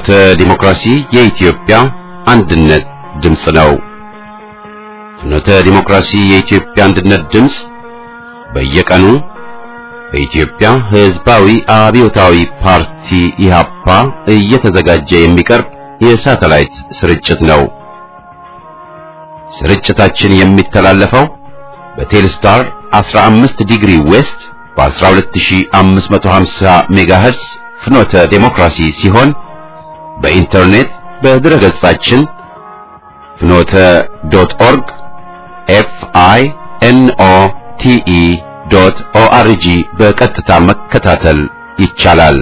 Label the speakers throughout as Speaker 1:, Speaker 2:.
Speaker 1: ፍኖተ ዲሞክራሲ የኢትዮጵያ አንድነት ድምጽ ነው። ፍኖተ ዲሞክራሲ የኢትዮጵያ አንድነት ድምጽ በየቀኑ በኢትዮጵያ ሕዝባዊ አብዮታዊ ፓርቲ ኢህአፓ እየተዘጋጀ የሚቀርብ የሳተላይት ስርጭት ነው። ስርጭታችን የሚተላለፈው በቴሌስታር 15 ዲግሪ ዌስት በ12550 ሜጋሄርስ ፍኖተ ዲሞክራሲ ሲሆን በኢንተርኔት በድረገጻችን fnote.org finote.org በቀጥታ መከታተል ይቻላል።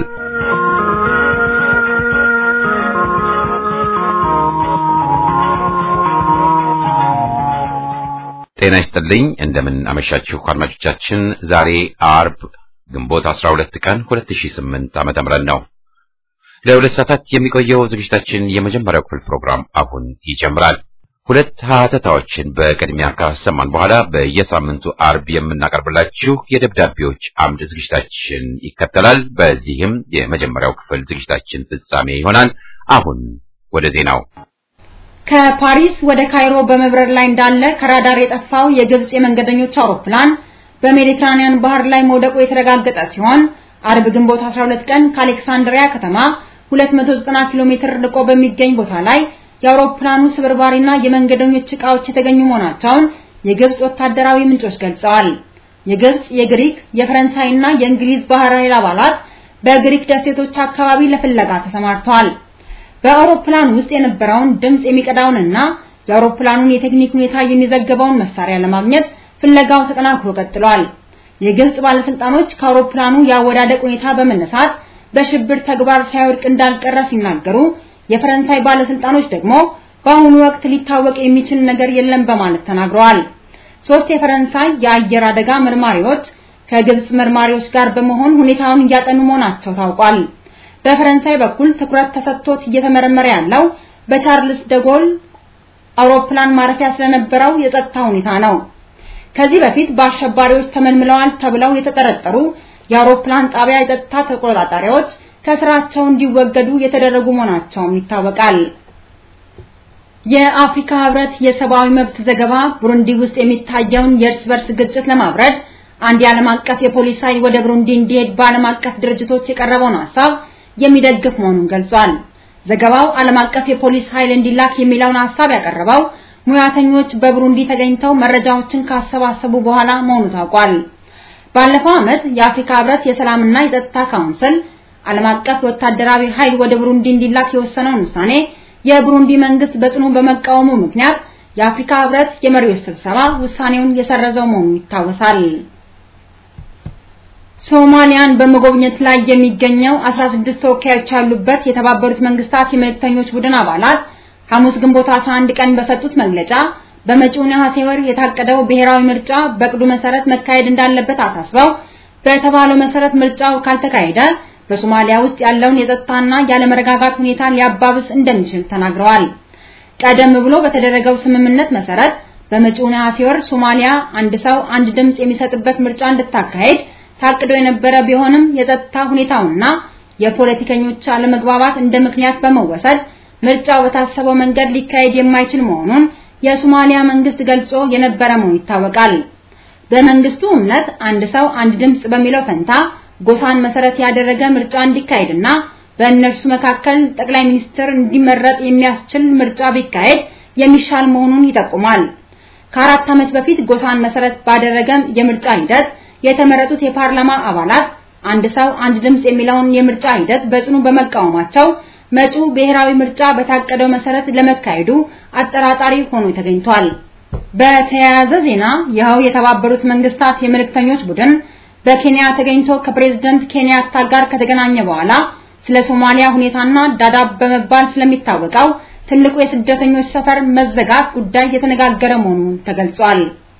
Speaker 1: ጤና ይስጥልኝ፣ እንደምን አመሻችሁ አድማጮቻችን። ዛሬ አርብ ግንቦት 12 ቀን 2008 ዓመተ ምህረት ነው። ለሁለት ሰዓታት የሚቆየው ዝግጅታችን የመጀመሪያው ክፍል ፕሮግራም አሁን ይጀምራል። ሁለት ሀተታዎችን በቅድሚያ ካሰማን በኋላ በየሳምንቱ አርብ የምናቀርብላችሁ የደብዳቤዎች አምድ ዝግጅታችን ይከተላል። በዚህም የመጀመሪያው ክፍል ዝግጅታችን ፍጻሜ ይሆናል። አሁን ወደ ዜናው።
Speaker 2: ከፓሪስ ወደ ካይሮ በመብረር ላይ እንዳለ ከራዳር የጠፋው የግብጽ የመንገደኞች አውሮፕላን በሜዲትራኒያን ባህር ላይ መውደቁ የተረጋገጠ ሲሆን አርብ ግንቦት 12 ቀን ከአሌክሳንድሪያ ከተማ 290 ኪሎ ሜትር ርቆ በሚገኝ ቦታ ላይ የአውሮፕላኑ ስብርባሪና የመንገደኞች ዕቃዎች የተገኙ መሆናቸውን የግብጽ ወታደራዊ ምንጮች ገልጸዋል። የግብጽ፣ የግሪክ፣ የፈረንሳይና የእንግሊዝ ባህር ኃይል አባላት በግሪክ ደሴቶች አካባቢ ለፍለጋ ተሰማርተዋል። በአውሮፕላኑ ውስጥ የነበረውን ድምጽ የሚቀዳውንና የአውሮፕላኑን የቴክኒክ ሁኔታ የሚዘግበውን መሳሪያ ለማግኘት ፍለጋው ተጠናክሮ ቀጥሏል። የግብጽ ባለስልጣኖች ከአውሮፕላኑ ያወዳደቅ ሁኔታ በመነሳት በሽብር ተግባር ሳይወድቅ እንዳልቀረ ሲናገሩ፣ የፈረንሳይ ባለስልጣኖች ደግሞ በአሁኑ ወቅት ሊታወቅ የሚችል ነገር የለም በማለት ተናግረዋል። 3 የፈረንሳይ የአየር አደጋ መርማሪዎች ከግብጽ መርማሪዎች ጋር በመሆን ሁኔታውን እያጠኑ መሆናቸው ታውቋል። በፈረንሳይ በኩል ትኩረት ተሰጥቶት እየተመረመረ ያለው በቻርልስ ደጎል አውሮፕላን ማረፊያ ስለነበረው የጸጥታ ሁኔታ ነው። ከዚህ በፊት በአሸባሪዎች ተመልምለዋል ተብለው የተጠረጠሩ የአውሮፕላን ጣቢያ የጸጥታ ተቆጣጣሪዎች ከስራቸው እንዲወገዱ የተደረጉ መሆናቸውም ይታወቃል። የአፍሪካ ህብረት የሰብአዊ መብት ዘገባ ብሩንዲ ውስጥ የሚታየውን የእርስ በርስ ግጭት ለማብረድ አንድ የዓለም አቀፍ የፖሊስ ኃይል ወደ ብሩንዲ እንዲሄድ በዓለም አቀፍ ድርጅቶች የቀረበውን ሐሳብ የሚደግፍ መሆኑን ገልጿል። ዘገባው ዓለም አቀፍ የፖሊስ ኃይል እንዲላክ የሚለውን ሐሳብ ያቀረበው ሙያተኞች በብሩንዲ ተገኝተው መረጃዎችን ካሰባሰቡ በኋላ መሆኑ ታውቋል። ባለፈው ዓመት የአፍሪካ ህብረት የሰላምና የጸጥታ ካውንስል ዓለም አቀፍ ወታደራዊ ኃይል ወደ ብሩንዲ እንዲላክ የወሰነውን ውሳኔ የብሩንዲ መንግስት በጽኑ በመቃወሙ ምክንያት የአፍሪካ ህብረት የመሪዎች ስብሰባ ውሳኔውን የሰረዘው መሆኑ ይታወሳል። ሶማሊያን በመጎብኘት ላይ የሚገኘው 16 ተወካዮች ያሉበት የተባበሩት መንግስታት የመልእክተኞች ቡድን አባላት ሐሙስ ግንቦት 11 ቀን በሰጡት መግለጫ በመጪው ነሐሴ ወር የታቀደው ብሔራዊ ምርጫ በቅዱ መሰረት መካሄድ እንዳለበት አሳስበው በተባለው መሰረት ምርጫው ካልተካሄደ በሶማሊያ ውስጥ ያለውን የጸጥታና ያለመረጋጋት ሁኔታ ሊያባብስ እንደሚችል ተናግረዋል። ቀደም ብሎ በተደረገው ስምምነት መሰረት በመጪው ነሐሴ ወር ሶማሊያ አንድ ሰው አንድ ድምጽ የሚሰጥበት ምርጫ እንድታካሄድ ታቅዶ የነበረ ቢሆንም የጸጥታ ሁኔታውና የፖለቲከኞች አለመግባባት እንደ ምክንያት በመወሰድ ምርጫው በታሰበው መንገድ ሊካሄድ የማይችል መሆኑን የሶማሊያ መንግስት ገልጾ የነበረ መሆኑ ይታወቃል። በመንግስቱ እምነት አንድ ሰው አንድ ድምጽ በሚለው ፈንታ ጎሳን መሰረት ያደረገ ምርጫ እንዲካሄድና በእነርሱ መካከል ጠቅላይ ሚኒስትር እንዲመረጥ የሚያስችል ምርጫ ቢካሄድ የሚሻል መሆኑን ይጠቁማል። ከ4 ዓመት በፊት ጎሳን መሰረት ባደረገ የምርጫ ሂደት የተመረጡት የፓርላማ አባላት አንድ ሰው አንድ ድምጽ የሚለውን የምርጫ ሂደት በጽኑ በመቃወማቸው መጪው ብሔራዊ ምርጫ በታቀደው መሰረት ለመካሄዱ አጠራጣሪ ሆኖ ተገኝቷል። በተያያዘ ዜና ይኸው የተባበሩት መንግስታት የመልእክተኞች ቡድን በኬንያ ተገኝቶ ከፕሬዝዳንት ኬንያታ ጋር ከተገናኘ በኋላ ስለ ሶማሊያ ሁኔታና ዳዳብ በመባል ስለሚታወቀው ትልቁ የስደተኞች ሰፈር መዘጋት ጉዳይ የተነጋገረ መሆኑን ተገልጿል።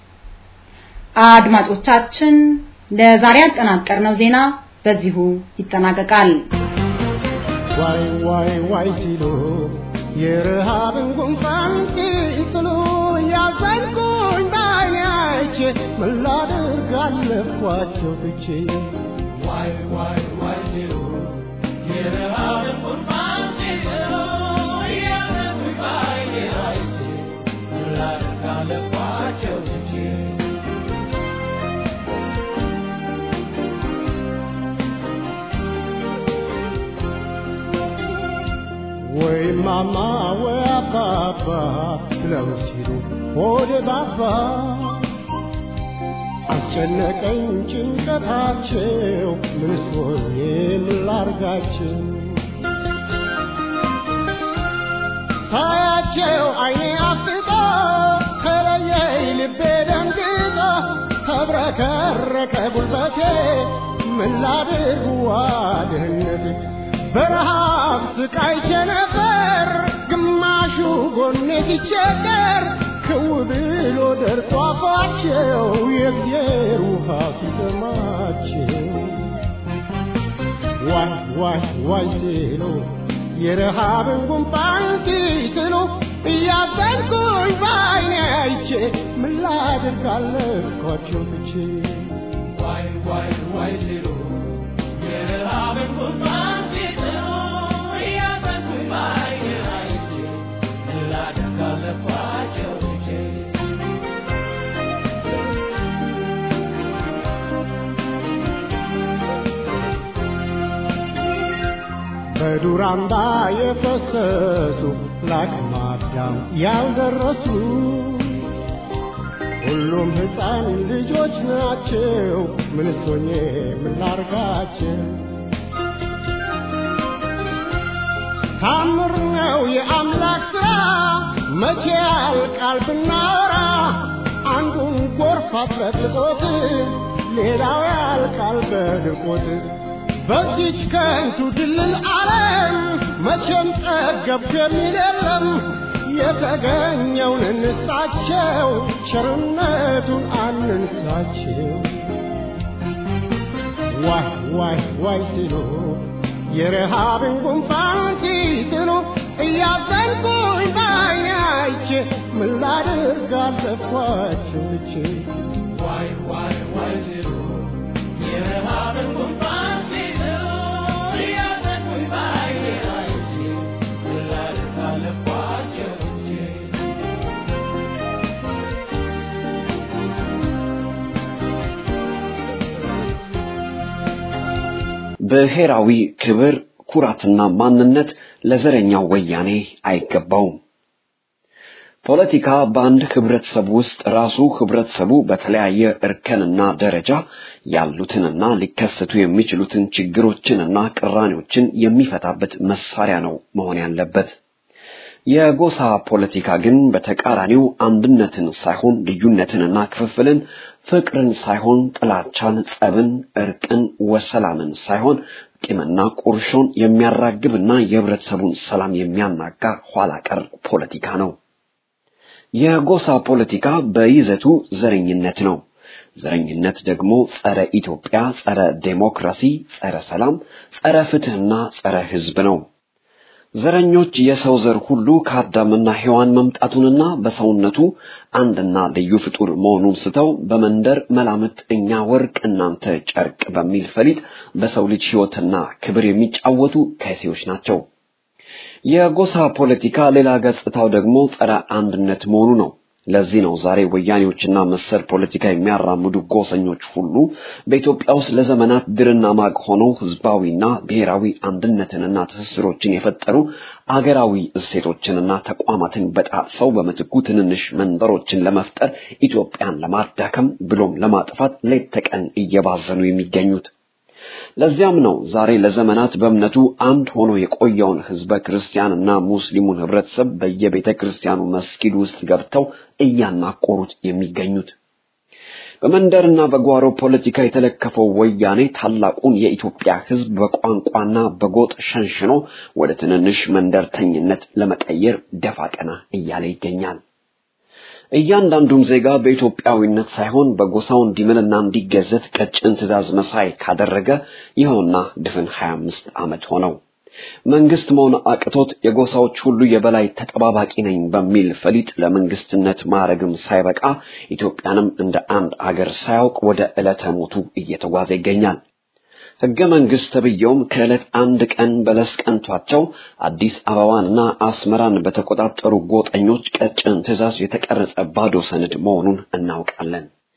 Speaker 2: አድማጮቻችን ለዛሬ ያጠናቀርነው ዜና በዚሁ ይጠናቀቃል።
Speaker 3: ዋይ ዋይ ዋይ ሲሉ የረሃብን ጉንፋን ሲስሉ ያዘንኩኝ ባይናች መላደርግ አለፏቸው ብቻ ዋይ ዋይ ዋይ ሲሉ የረሃብን ጉንፋን ሲስሉ እማማ ወይ አባባ ብለው ሲሉ ሆዴ ባባ አስጨነቀኝ ጭንቀታቸው ምንስ ሆኜ ምን ላርጋቸው ታያቸው አይኔ አፍጥጦ ከለየኝ ልቤ ደንግጦ ተብረከረከ ጉልበቴ ምን ላድርግ ዋድህነቴ በረሃብ ስቃይቼ ነበር ግማሹ ጎኔ ሲቸገር ክው ብሎ ደርሶ አፋቸው የእግዜር ውሃ ሲጠማቸው ዋይ ዋይ ዋይ ሲሉ የረሃብን ጉንፋን ሲጥሉ እያዘንኩኝ በዓይኔ አይቼ ምን ላድርግ አለኳቸው ትቼ ዋይ ዋይ ዋይ ሲሉ የረሃብን ጉንፋን ሲጥሉ እያዘንኩኝ በዓይኔ አይቼ ምን ላድርግ አለኳቸው ትቼ በዱር አምባ የፈሰሱ ለአቅመ አዳም ያልደረሱ ሁሉም ሕፃን ልጆች ናቸው ምንስ ሆኜ ምን ላርጋቸው ታምር ነው የአምላክ ሥራ መቼ ያልቃል ብናወራ አንዱን ጎርፍ አጥለቅልቆት ሌላው ያልቃል በድርቆት በዚች ከንቱ ድልል ዓለም መቼም ጠገብኩ የሚል የለም የተገኘውን እንስጣቸው ቸርነቱን አንንሳቸው ዋይ ዋይ ዋይ ሲሉ የረሃብን ጉንፋን ሲጥሉ እያዘንኩኝ በዓይኔ አይቼ ምን ላድርግ አለኳቸው ትቼ ዋይ ዋይ ዋይ ሲሉ የረሃብን ጉንፋን
Speaker 4: ብሔራዊ ክብር ኩራትና ማንነት ለዘረኛው ወያኔ አይገባውም። ፖለቲካ በአንድ ህብረተሰብ ውስጥ ራሱ ህብረተሰቡ በተለያየ እርከንና ደረጃ ያሉትንና ሊከሰቱ የሚችሉትን ችግሮችንና ቅራኔዎችን የሚፈታበት መሳሪያ ነው መሆን ያለበት። የጎሳ ፖለቲካ ግን በተቃራኒው አንድነትን ሳይሆን ልዩነትንና ክፍፍልን፣ ፍቅርን ሳይሆን ጥላቻን፣ ጸብን፣ እርቅን፣ ወሰላምን ሳይሆን ቂምና ቁርሾን የሚያራግብና የህብረተሰቡን ሰላም የሚያናጋ ኋላ ቀር ፖለቲካ ነው። የጎሳ ፖለቲካ በይዘቱ ዘረኝነት ነው። ዘረኝነት ደግሞ ጸረ ኢትዮጵያ፣ ጸረ ዴሞክራሲ፣ ጸረ ሰላም፣ ጸረ ፍትህና ጸረ ህዝብ ነው። ዘረኞች የሰው ዘር ሁሉ ከአዳምና ሔዋን መምጣቱንና በሰውነቱ አንድና ልዩ ፍጡር መሆኑን ስተው በመንደር መላምት እኛ ወርቅ እናንተ ጨርቅ በሚል ፈሊጥ በሰው ልጅ ህይወትና ክብር የሚጫወቱ ከይሲዎች ናቸው። የጎሳ ፖለቲካ ሌላ ገጽታው ደግሞ ጸረ አንድነት መሆኑ ነው። ለዚህ ነው ዛሬ ወያኔዎችና መሰል ፖለቲካ የሚያራምዱ ጎሰኞች ሁሉ በኢትዮጵያ ውስጥ ለዘመናት ድርና ማግ ሆነው ህዝባዊና ብሔራዊ አንድነትንና ትስስሮችን የፈጠሩ አገራዊ እሴቶችንና ተቋማትን በጣጥሰው በምትኩ ትንንሽ መንበሮችን ለመፍጠር ኢትዮጵያን ለማዳከም ብሎም ለማጥፋት ሌት ተቀን እየባዘኑ የሚገኙት። ለዚያም ነው ዛሬ ለዘመናት በእምነቱ አንድ ሆኖ የቆየውን ህዝበ ክርስቲያንና ሙስሊሙን ህብረተሰብ በየቤተ ክርስቲያኑ መስጊድ ውስጥ ገብተው እያናቆሩት የሚገኙት። በመንደርና በጓሮ ፖለቲካ የተለከፈው ወያኔ ታላቁን የኢትዮጵያ ህዝብ በቋንቋና በጎጥ ሸንሽኖ ወደ ትንንሽ መንደርተኝነት ለመቀየር ደፋ ቀና እያለ ይገኛል። እያንዳንዱም ዜጋ በኢትዮጵያዊነት ሳይሆን በጎሳው እንዲምልና እንዲገዘት ቀጭን ትእዛዝ መሳይ ካደረገ ይኸውና ድፍን 25 ዓመት ሆነው። መንግስት መሆን አቅቶት የጎሳዎች ሁሉ የበላይ ተጠባባቂ ነኝ በሚል ፈሊጥ ለመንግስትነት ማዕረግም ሳይበቃ ኢትዮጵያንም እንደ አንድ አገር ሳያውቅ ወደ ዕለተ ሞቱ እየተጓዘ ይገኛል። ሕገ መንግስት ተብየውም ከዕለት አንድ ቀን በለስ ቀንቷቸው አዲስ አበባንና አስመራን በተቆጣጠሩ ጎጠኞች ቀጭን ትእዛዝ የተቀረጸ ባዶ ሰነድ መሆኑን እናውቃለን።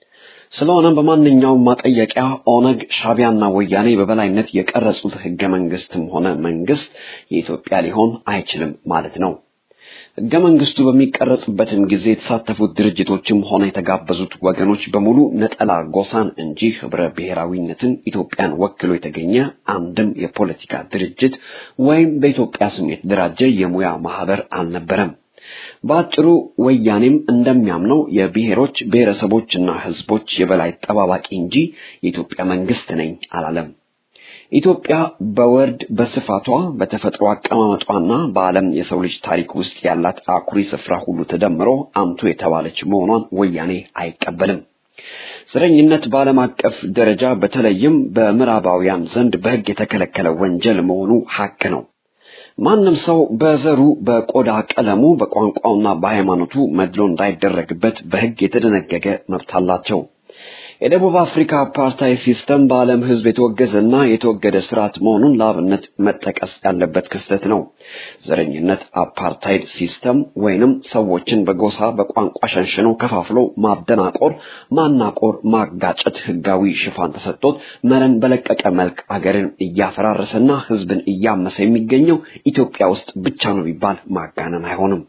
Speaker 4: ስለሆነ በማንኛውም ማጠየቂያ ኦነግ ሻቢያና ወያኔ በበላይነት የቀረጹት ህገ መንግስትም ሆነ መንግስት የኢትዮጵያ ሊሆን አይችልም ማለት ነው። ህገ መንግስቱ በሚቀረጽበትም ጊዜ የተሳተፉት ድርጅቶችም ሆነ የተጋበዙት ወገኖች በሙሉ ነጠላ ጎሳን እንጂ ህብረ ብሔራዊነትን ኢትዮጵያን ወክሎ የተገኘ አንድም የፖለቲካ ድርጅት ወይም በኢትዮጵያ ስም የተደራጀ የሙያ ማህበር አልነበረም። በአጭሩ ወያኔም እንደሚያምነው የብሔሮች ብሔረሰቦችና ህዝቦች የበላይ ጠባባቂ እንጂ የኢትዮጵያ መንግስት ነኝ አላለም። ኢትዮጵያ በወርድ በስፋቷ በተፈጥሮ አቀማመጧና በዓለም የሰው ልጅ ታሪክ ውስጥ ያላት አኩሪ ስፍራ ሁሉ ተደምሮ አንቱ የተባለች መሆኗን ወያኔ አይቀበልም። ዘረኝነት በዓለም አቀፍ ደረጃ በተለይም በምዕራባውያን ዘንድ በህግ የተከለከለ ወንጀል መሆኑ ሐቅ ነው። ማንም ሰው በዘሩ በቆዳ ቀለሙ በቋንቋውና በሃይማኖቱ መድሎ እንዳይደረግበት በህግ የተደነገገ መብት አላቸው። የደቡብ አፍሪካ አፓርታይድ ሲስተም በዓለም ህዝብ የተወገዘና የተወገደ ስርዓት መሆኑን ለአብነት መጠቀስ ያለበት ክስተት ነው። ዘረኝነት አፓርታይድ ሲስተም ወይንም ሰዎችን በጎሳ በቋንቋ ሸንሽኖ ከፋፍሎ ማደናቆር፣ ማናቆር፣ ማጋጨት ህጋዊ ሽፋን ተሰጥቶት መረን በለቀቀ መልክ አገርን እያፈራረሰና ህዝብን እያመሰ የሚገኘው ኢትዮጵያ ውስጥ ብቻ ነው ቢባል ማጋነን አይሆንም።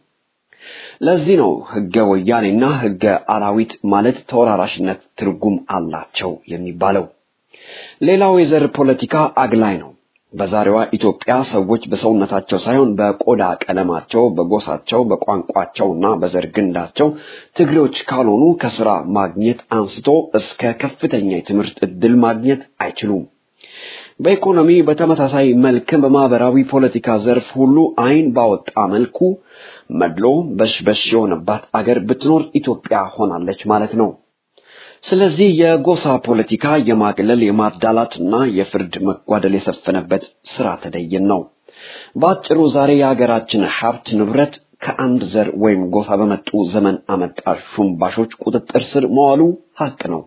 Speaker 4: ለዚህ ነው ህገ ወያኔና ህገ አራዊት ማለት ተወራራሽነት ትርጉም አላቸው የሚባለው። ሌላው የዘር ፖለቲካ አግላይ ነው። በዛሬዋ ኢትዮጵያ ሰዎች በሰውነታቸው ሳይሆን በቆዳ ቀለማቸው፣ በጎሳቸው፣ በቋንቋቸውና በዘር ግንዳቸው ትግሬዎች ካልሆኑ ከስራ ማግኘት አንስቶ እስከ ከፍተኛ የትምህርት ዕድል ማግኘት አይችሉም። በኢኮኖሚ በተመሳሳይ መልክ በማህበራዊ ፖለቲካ ዘርፍ ሁሉ አይን ባወጣ መልኩ መድሎ በሽበሽ የሆነባት አገር ብትኖር ኢትዮጵያ ሆናለች ማለት ነው። ስለዚህ የጎሳ ፖለቲካ የማግለል የማዳላትና የፍርድ መጓደል የሰፈነበት ስራ ተደይን ነው። በአጭሩ ዛሬ የሀገራችን ሀብት ንብረት ከአንድ ዘር ወይም ጎሳ በመጡ ዘመን አመጣሽ ሹምባሾች ቁጥጥር ስር መዋሉ ሀቅ ነው።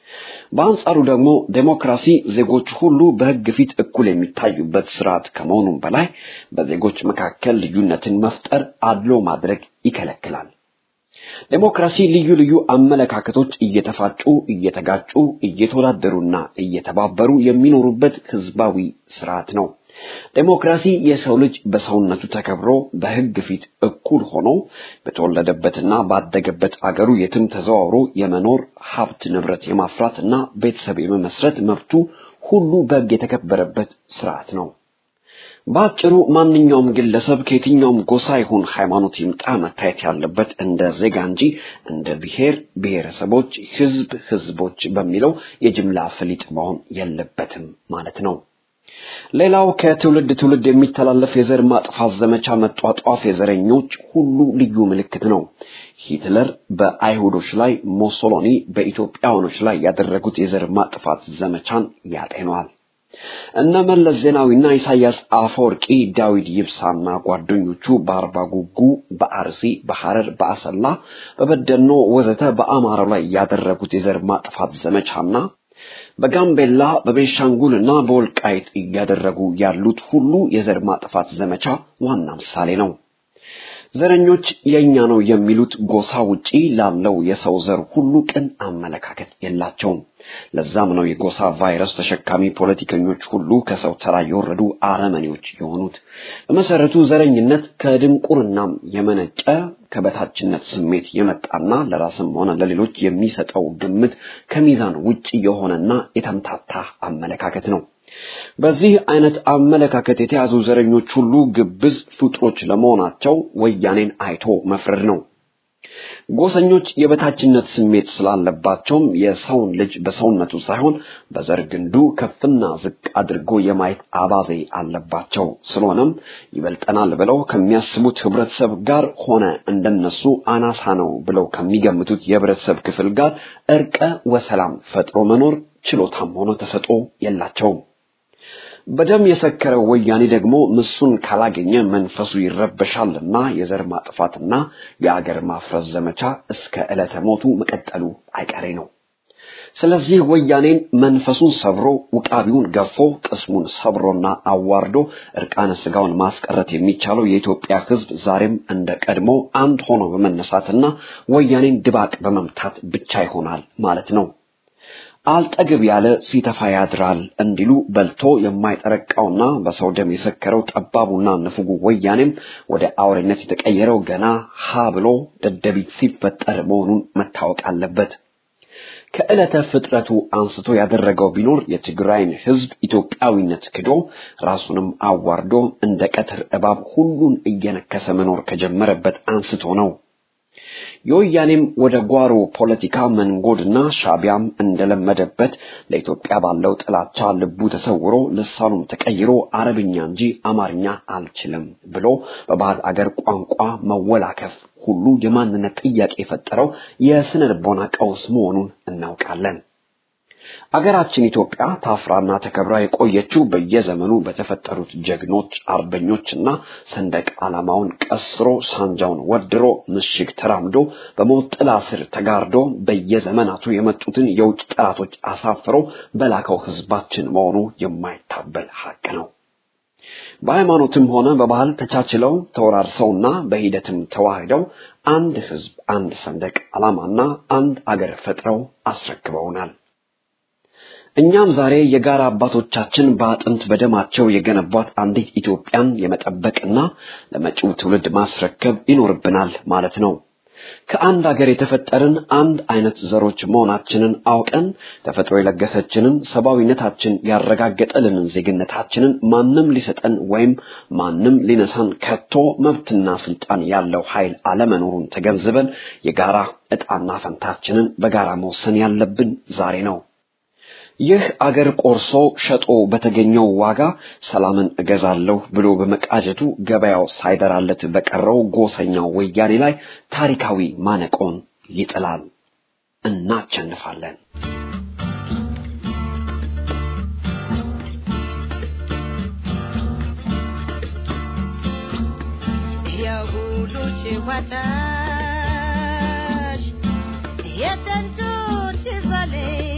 Speaker 4: በአንጻሩ ደግሞ ዴሞክራሲ ዜጎች ሁሉ በሕግ ፊት እኩል የሚታዩበት ስርዓት ከመሆኑም በላይ በዜጎች መካከል ልዩነትን መፍጠር፣ አድሎ ማድረግ ይከለክላል። ዴሞክራሲ ልዩ ልዩ አመለካከቶች እየተፋጩ፣ እየተጋጩ፣ እየተወዳደሩና እየተባበሩ የሚኖሩበት ህዝባዊ ስርዓት ነው። ዴሞክራሲ የሰው ልጅ በሰውነቱ ተከብሮ በሕግ ፊት እኩል ሆኖ በተወለደበትና ባደገበት አገሩ የትም ተዘዋውሮ የመኖር ሀብት ንብረት የማፍራትና ቤተሰብ የመመስረት መብቱ ሁሉ በሕግ የተከበረበት ስርዓት ነው። በአጭሩ ማንኛውም ግለሰብ ከየትኛውም ጎሳ ይሁን ሃይማኖት ይምጣ መታየት ያለበት እንደ ዜጋ እንጂ እንደ ብሔር ብሔረሰቦች፣ ህዝቦች በሚለው የጅምላ ፍሊጥ መሆን የለበትም ማለት ነው። ሌላው ከትውልድ ትውልድ የሚተላለፍ የዘር ማጥፋት ዘመቻ መጧጧፍ የዘረኞች ሁሉ ልዩ ምልክት ነው። ሂትለር በአይሁዶች ላይ፣ ሞሶሎኒ በኢትዮጵያውያኖች ላይ ያደረጉት የዘር ማጥፋት ዘመቻን ያጤኗል። እነ መለስ ዜናዊና ኢሳያስ አፈወርቂ፣ ዳዊት ይብሳና ጓደኞቹ በአርባ ጉጉ፣ በአርሲ፣ በሐረር፣ በአሰላ፣ በበደኖ ወዘተ በአማራው ላይ ያደረጉት የዘር ማጥፋት ዘመቻና በጋምቤላ በቤንሻንጉልና በወልቃይት እያደረጉ ያሉት ሁሉ የዘር ማጥፋት ዘመቻ ዋና ምሳሌ ነው። ዘረኞች የኛ ነው የሚሉት ጎሳ ውጪ ላለው የሰው ዘር ሁሉ ቅን አመለካከት የላቸውም። ለዛም ነው የጎሳ ቫይረስ ተሸካሚ ፖለቲከኞች ሁሉ ከሰው ተራ የወረዱ አረመኔዎች የሆኑት። በመሰረቱ ዘረኝነት ከድንቁርናም የመነጨ ከበታችነት ስሜት የመጣና ለራስም ሆነ ለሌሎች የሚሰጠው ግምት ከሚዛን ውጪ የሆነና የተምታታ አመለካከት ነው። በዚህ አይነት አመለካከት የተያዙ ዘረኞች ሁሉ ግብዝ ፍጡሮች ለመሆናቸው ወያኔን አይቶ መፍረድ ነው። ጎሰኞች የበታችነት ስሜት ስላለባቸውም የሰውን ልጅ በሰውነቱ ሳይሆን በዘር ግንዱ ከፍና ዝቅ አድርጎ የማየት አባዜ አለባቸው። ስለሆነም ይበልጠናል ብለው ከሚያስቡት ህብረተሰብ ጋር ሆነ እንደነሱ አናሳ ነው ብለው ከሚገምቱት የህብረተሰብ ክፍል ጋር እርቀ ወሰላም ፈጥሮ መኖር ችሎታም ሆነ ተሰጥኦ የላቸውም። በደም የሰከረው ወያኔ ደግሞ ምሱን ካላገኘ መንፈሱ ይረበሻልና የዘር ማጥፋትና የአገር ማፍረስ ዘመቻ እስከ ዕለተ ሞቱ መቀጠሉ አይቀሬ ነው። ስለዚህ ወያኔን መንፈሱን ሰብሮ ውቃቢውን ገፎ ቅስሙን ሰብሮና አዋርዶ እርቃነ ስጋውን ማስቀረት የሚቻለው የኢትዮጵያ ህዝብ ዛሬም እንደ ቀድሞ አንድ ሆኖ በመነሳትና ወያኔን ድባቅ በመምታት ብቻ ይሆናል ማለት ነው። አልጠግብ ያለ ሲተፋ ያድራል እንዲሉ በልቶ የማይጠረቃውና በሰው ደም የሰከረው ጠባቡና ንፉጉ ወያኔም ወደ አውሬነት የተቀየረው ገና ሀ ብሎ ደደቢት ሲፈጠር መሆኑን መታወቅ አለበት። ከዕለተ ፍጥረቱ አንስቶ ያደረገው ቢኖር የትግራይን ህዝብ ኢትዮጵያዊነት ክዶ ራሱንም አዋርዶ እንደ ቀትር እባብ ሁሉን እየነከሰ መኖር ከጀመረበት አንስቶ ነው። የወያኔም ወደ ጓሮ ፖለቲካ መንጎድና ሻቢያም እንደለመደበት ለኢትዮጵያ ባለው ጥላቻ ልቡ ተሰውሮ ልሳኑም ተቀይሮ አረብኛ እንጂ አማርኛ አልችልም ብሎ በባዕድ አገር ቋንቋ መወላከፍ ሁሉ የማንነት ጥያቄ የፈጠረው የስነ ልቦና ቀውስ መሆኑን እናውቃለን። አገራችን ኢትዮጵያ ታፍራና ተከብራ የቆየችው በየዘመኑ በተፈጠሩት ጀግኖች አርበኞችና ሰንደቅ ዓላማውን ቀስሮ ሳንጃውን ወድሮ ምሽግ ተራምዶ በሞት ጥላ ስር ተጋርዶ በየዘመናቱ የመጡትን የውጭ ጠላቶች አሳፍሮ በላከው ህዝባችን መሆኑ የማይታበል ሐቅ ነው። በሃይማኖትም ሆነ በባህል ተቻችለው ተወራርሰውና በሂደትም ተዋህደው አንድ ህዝብ አንድ ሰንደቅ ዓላማና አንድ አገር ፈጥረው አስረክበውናል። እኛም ዛሬ የጋራ አባቶቻችን በአጥንት በደማቸው የገነቧት አንዲት ኢትዮጵያን የመጠበቅና ለመጪው ትውልድ ማስረከብ ይኖርብናል ማለት ነው። ከአንድ ሀገር የተፈጠርን አንድ አይነት ዘሮች መሆናችንን አውቀን ተፈጥሮ የለገሰችንን ሰብአዊነታችን ያረጋገጠልንን ዜግነታችንን ማንም ሊሰጠን ወይም ማንም ሊነሳን ከቶ መብትና ስልጣን ያለው ኃይል አለመኖሩን ተገንዝበን የጋራ ዕጣና ፈንታችንን በጋራ መወሰን ያለብን ዛሬ ነው። ይህ አገር ቆርሶ ሸጦ በተገኘው ዋጋ ሰላምን እገዛለሁ ብሎ በመቃጀቱ ገበያው ሳይደራለት በቀረው ጎሰኛው ወያኔ ላይ ታሪካዊ ማነቆን ይጥላል። እናቸንፋለን።
Speaker 5: ያሁሉ ችዋታሽ የተንቱ ትዛሌ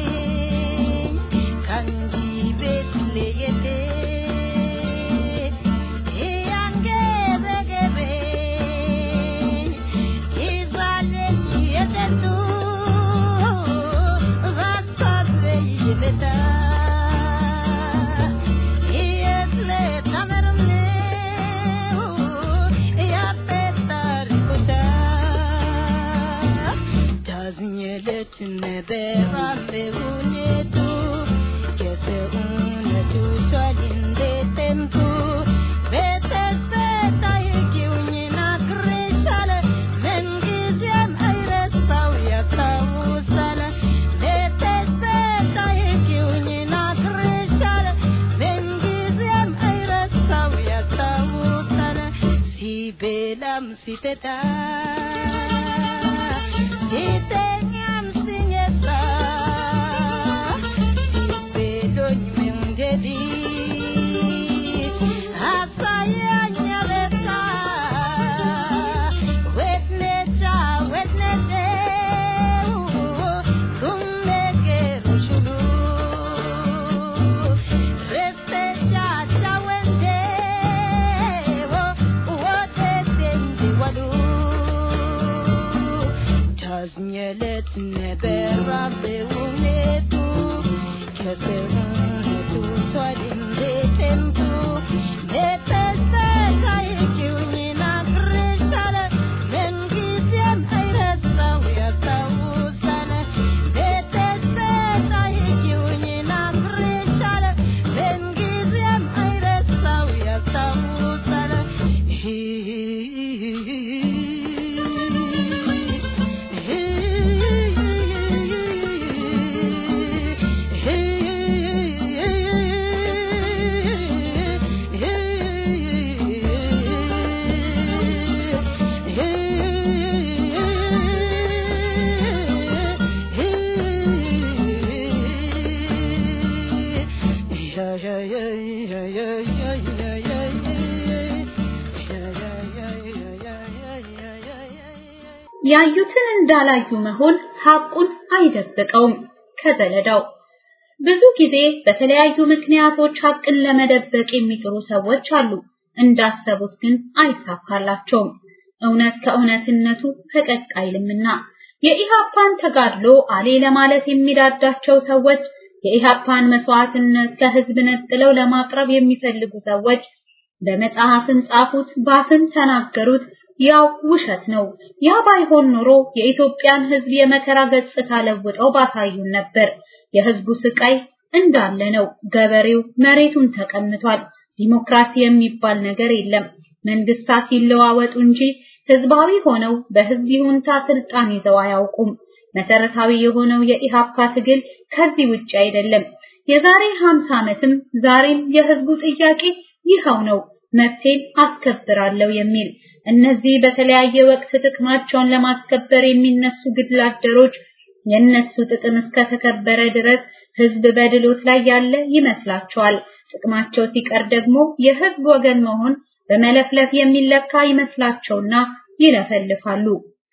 Speaker 6: ያዩትን እንዳላዩ መሆን ሐቁን አይደብቀውም። ከዘለዳው ብዙ ጊዜ በተለያዩ ምክንያቶች ሐቅን ለመደበቅ የሚጥሩ ሰዎች አሉ። እንዳሰቡት ግን አይሳካላቸውም። እውነት ከእውነትነቱ ፈቀቅ አይልምና የኢሃፓን ተጋድሎ አሌ ለማለት የሚዳዳቸው ሰዎች የኢሃፓን መስዋዕትነት ከህዝብ ነጥለው ለማቅረብ የሚፈልጉ ሰዎች በመጽሐፍን ጻፉት ባፍን ተናገሩት ያው ውሸት ነው። ያ ባይሆን ኖሮ የኢትዮጵያን ህዝብ የመከራ ገጽታ ለውጠው ባሳዩን ነበር። የህዝቡ ስቃይ እንዳለ ነው። ገበሬው መሬቱን ተቀምጧል። ዲሞክራሲ የሚባል ነገር የለም። መንግስታት ይለዋወጡ እንጂ ህዝባዊ ሆነው በህዝብ ይሁንታ ስልጣን ይዘው አያውቁም። መሰረታዊ የሆነው የኢሃፓ ትግል ከዚህ ውጪ አይደለም። የዛሬ 50 ዓመትም ዛሬም የህዝቡ ጥያቄ ይኸው ነው፣ መብቴን አስከብራለሁ የሚል። እነዚህ በተለያየ ወቅት ጥቅማቸውን ለማስከበር የሚነሱ ግድላደሮች የነሱ ጥቅም እስከተከበረ ድረስ ህዝብ በድሎት ላይ ያለ ይመስላቸዋል። ጥቅማቸው ሲቀር ደግሞ የህዝብ ወገን መሆን በመለፍለፍ የሚለካ ይመስላቸውና ይለፈልፋሉ።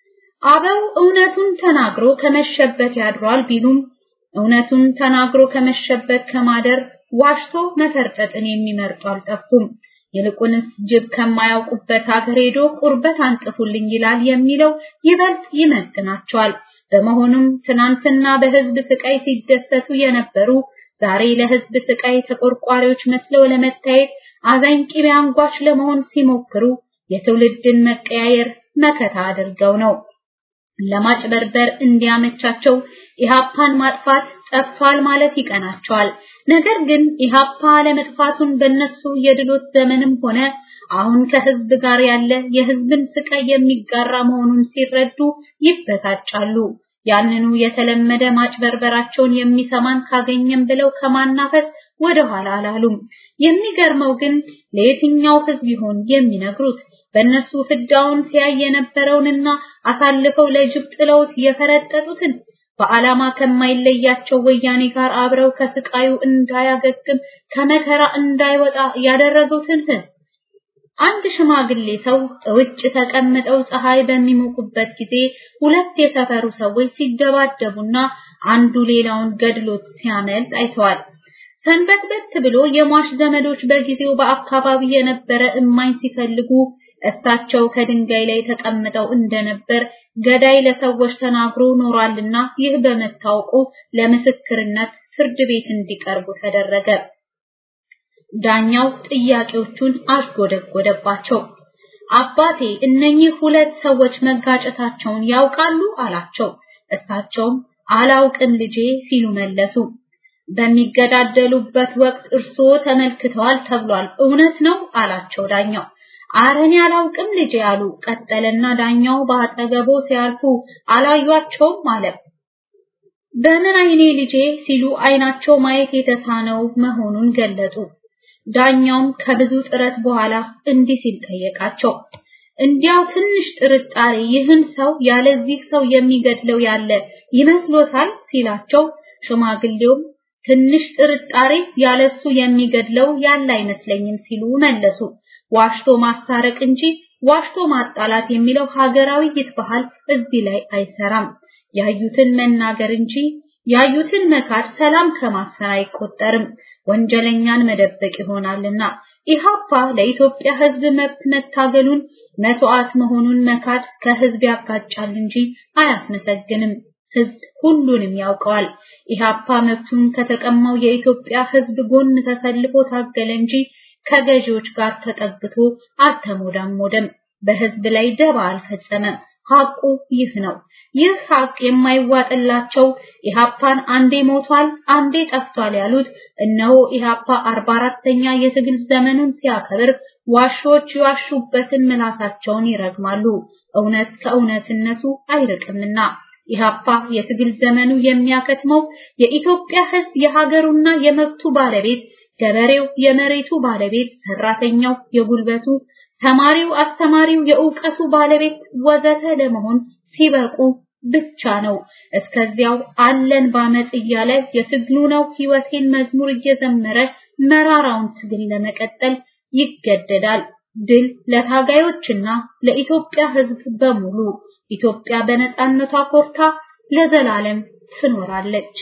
Speaker 6: አበው እውነቱን ተናግሮ ከመሸበት ያድሯል ቢሉም እውነቱን ተናግሮ ከመሸበት ከማደር ዋሽቶ መፈርጠጥን የሚመርጡ አልጠፉም። ይልቁንስ ጅብ ከማያውቁበት ሀገር ሄዶ ቁርበት አንጥፉልኝ ይላል የሚለው ይበልጥ ይመጥናቸዋል። በመሆኑም ትናንትና በህዝብ ስቃይ ሲደሰቱ የነበሩ ዛሬ ለህዝብ ስቃይ ተቆርቋሪዎች መስለው ለመታየት አዛኝ ቂቤ አንጓች ለመሆን ሲሞክሩ የትውልድን መቀያየር መከታ አድርገው ነው። ለማጭበርበር እንዲያመቻቸው ኢሃፓን ማጥፋት ጠፍቷል ማለት ይቀናቸዋል። ነገር ግን ኢሃፓ ለመጥፋቱን በነሱ የድሎት ዘመንም ሆነ አሁን ከህዝብ ጋር ያለ የህዝብን ስቃይ የሚጋራ መሆኑን ሲረዱ ይበሳጫሉ። ያንኑ የተለመደ ማጭበርበራቸውን የሚሰማን ካገኘም ብለው ከማናፈስ ወደ ኋላ አላሉም። የሚገርመው ግን ለየትኛው ህዝብ ይሆን የሚነግሩት? በእነሱ ፍዳውን ሲያይ የነበረውንና አሳልፈው ለጅብ ጥለውት የፈረጠጡትን በዓላማ ከማይለያቸው ወያኔ ጋር አብረው ከስቃዩ እንዳያገግም ከመከራ እንዳይወጣ ያደረጉትን ህዝብ። አንድ ሽማግሌ ሰው ውጭ ተቀምጠው ፀሐይ በሚሞቁበት ጊዜ ሁለት የሰፈሩ ሰዎች ሲደባደቡና አንዱ ሌላውን ገድሎት ሲያመልጥ አይተዋል። ሰንበትበት ብሎ የሟች ዘመዶች በጊዜው በአካባቢ የነበረ እማኝ ሲፈልጉ እሳቸው ከድንጋይ ላይ ተቀምጠው እንደነበር ገዳይ ለሰዎች ተናግሮ ኖሯልና ይህ በመታወቁ ለምስክርነት ፍርድ ቤት እንዲቀርቡ ተደረገ። ዳኛው ጥያቄዎቹን አስጎደጎደባቸው። አባቴ እነኚህ ሁለት ሰዎች መጋጨታቸውን ያውቃሉ አላቸው። እሳቸውም አላውቅም ልጄ ሲሉ መለሱ። በሚገዳደሉበት ወቅት እርስዎ ተመልክተዋል ተብሏል፣ እውነት ነው አላቸው ዳኛው። አረኔ አላውቅም ልጄ አሉ። ቀጠለና ዳኛው በአጠገቦ ሲያልፉ አላዩአቸውም አለ። በምን አይኔ ልጄ ሲሉ አይናቸው ማየት የተሳነው መሆኑን ገለጹ። ዳኛውም ከብዙ ጥረት በኋላ እንዲህ ሲል ጠየቃቸው፣ እንዲያው ትንሽ ጥርጣሬ ይህን ሰው ያለዚህ ሰው የሚገድለው ያለ ይመስሎታል ሲላቸው፣ ሽማግሌውም ትንሽ ጥርጣሬ ያለሱ የሚገድለው ያለ አይመስለኝም ሲሉ መለሱ። ዋሽቶ ማስታረቅ እንጂ ዋሽቶ ማጣላት የሚለው ሀገራዊ ይትባሃል እዚህ ላይ አይሰራም። ያዩትን መናገር እንጂ ያዩትን መካድ ሰላም ከማስፈን አይቆጠርም፣ ወንጀለኛን መደበቅ ይሆናልና። ኢሃፓ ለኢትዮጵያ ህዝብ መብት መታገሉን መስዋዕት መሆኑን መካድ ከህዝብ ያጋጫል እንጂ አያስመሰግንም። ህዝብ ሁሉንም ያውቀዋል። ኢሃፓ መብቱን ከተቀማው የኢትዮጵያ ህዝብ ጎን ተሰልፎ ታገለ እንጂ ከገዢዎች ጋር ተጠግቶ አልተሞዳሞደም። በህዝብ ላይ ደባ አልፈጸመም። ሐቁ ይህ ነው። ይህ ሐቅ የማይዋጥላቸው ኢሃፓን አንዴ ሞቷል አንዴ ጠፍቷል ያሉት እነሆ ኢሃፓ 44ኛ የትግል ዘመኑን ሲያከብር ዋሾች ያሹበትን ምላሳቸውን ይረግማሉ። እውነት ከእውነትነቱ አይርቅምና ኢሃፓ የትግል ዘመኑ የሚያከትመው የኢትዮጵያ ህዝብ የሀገሩና የመብቱ ባለቤት፣ ገበሬው የመሬቱ ባለቤት፣ ሰራተኛው የጉልበቱ፣ ተማሪው አስተማሪው የዕውቀቱ ባለቤት ወዘተ ለመሆን ሲበቁ ብቻ ነው። እስከዚያው አለን ባመጽ እያለ የትግሉ ነው ህይወቴን መዝሙር እየዘመረ መራራውን ትግል ለመቀጠል ይገደዳል። ድል ለታጋዮችና ለኢትዮጵያ ህዝብ በሙሉ። ኢትዮጵያ በነጻነቷ ኮርታ ለዘላለም ትኖራለች።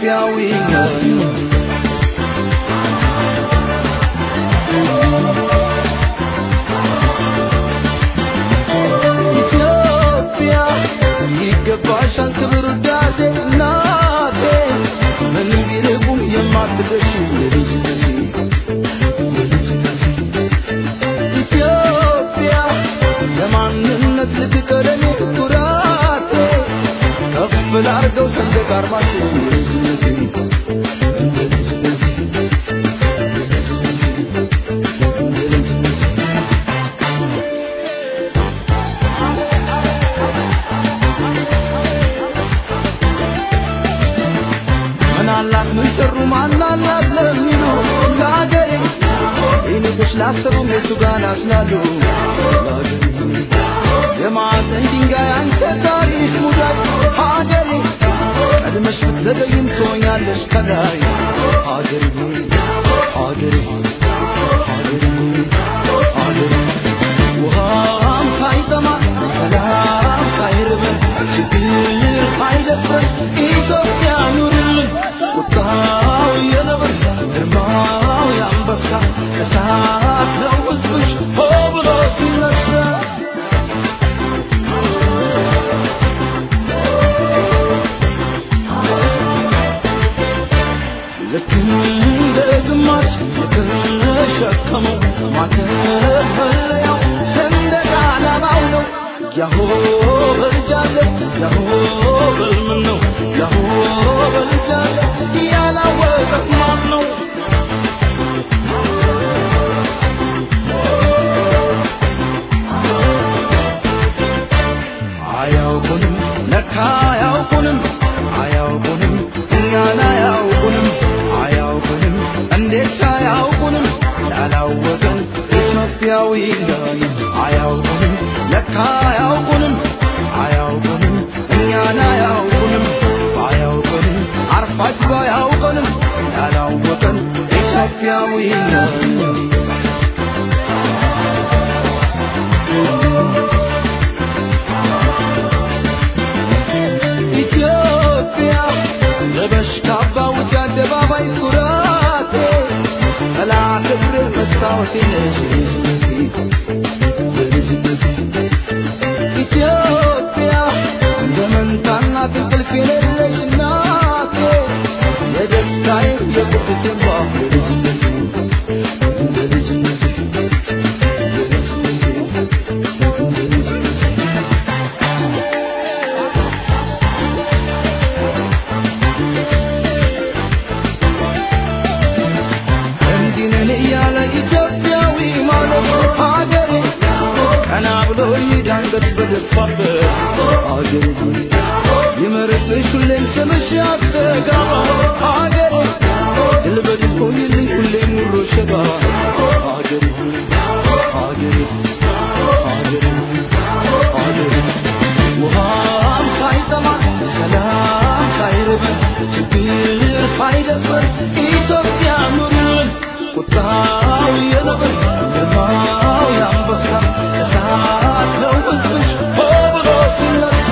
Speaker 7: ኢትዮጵያዊ ነኝ ኢትዮጵያ ይገባሻል ክብር ውዳሴ እናቴ ምንም ቢርቁም የማትደርሺ ኢትዮጵያ ለማንነት ልትቀደሚ ኩራቴ ከፍ ላርገው ሰንደቅ ዓርማሽን ማናላት ለሚሉ ላገሬ ይንቁሽ ላሰቡ ሜቱጋና ስላሉ የማዕዘን ድንጋይ አንተ ታሪክ ሙዳይ ሀገሬ ቀድመሽ ብትዘገይም ትሆኛለሽ ከላይ ሀገሬ ሀገሬ ሀገሬ ሀገሬ ውሃም ሳይጠማ ሰላም ሳይርበን ችግር ሳይደፍረን ኢትዮጵያ ኑርልን ቁጣው የነብር ግርማው የአንበሳ እሳት ነው ሕዝብሽ ሆ ብሎ ሲነሳ ልክ እንደ ግማሽ የተሸከመው ማተፈለያው ሰንደቅ ዓላማው ነው ያሆ በልጃለ ያሆ በልምን ነው ያሆ በልጃለ ያላወቀት ማን ነው አያውቁንም ለካ አያውቁንም አያውቁንም እኛን አያውቁንም አያውቁንም እንዴት አያውቁንም ያላወቀን ኢትዮጵያዊ ነን አያውቁንም ለካ አያውቁንም አያውቁንም እኛን አያውቁንም አያውቁንም አርፋችሁ አያውቁንም ያላወቀን ኢትዮጵያዊ ነን ኢትዮጵያ ለበሽታባ ውጭ አደባባይ ኩራቴ ጠላት እግር መስታወቴ ነሽ ኢትዮጵያ እንደመንታና እንቅልፍ የሌለሽ እናቴ የደስታዬ የቁርጥ ባፍ ኢትዮጵያዊ ማለት ሀገሬ ቀና ብሎ ይዳንገት በደፋበት ሀገሬ ይመርጥሽ ሁሌም ስምሽ ያስተጋባ ሀገሬ ድል በድል ሆይልኝ ሁሌም ሙሉ ሸባ ሀገሬ ሀገሬ ሀገሬ ሀገሬ ውሃም ሳይጠማ ሰላም ሳይርበን ችግር ሳይደፍረን ኢትዮጵያ ኑርልን ቁጣው የነብር ግርማው የአንበሳ እሳት ነው ሕዝብሽ ሆ ብሎ ሲነሳ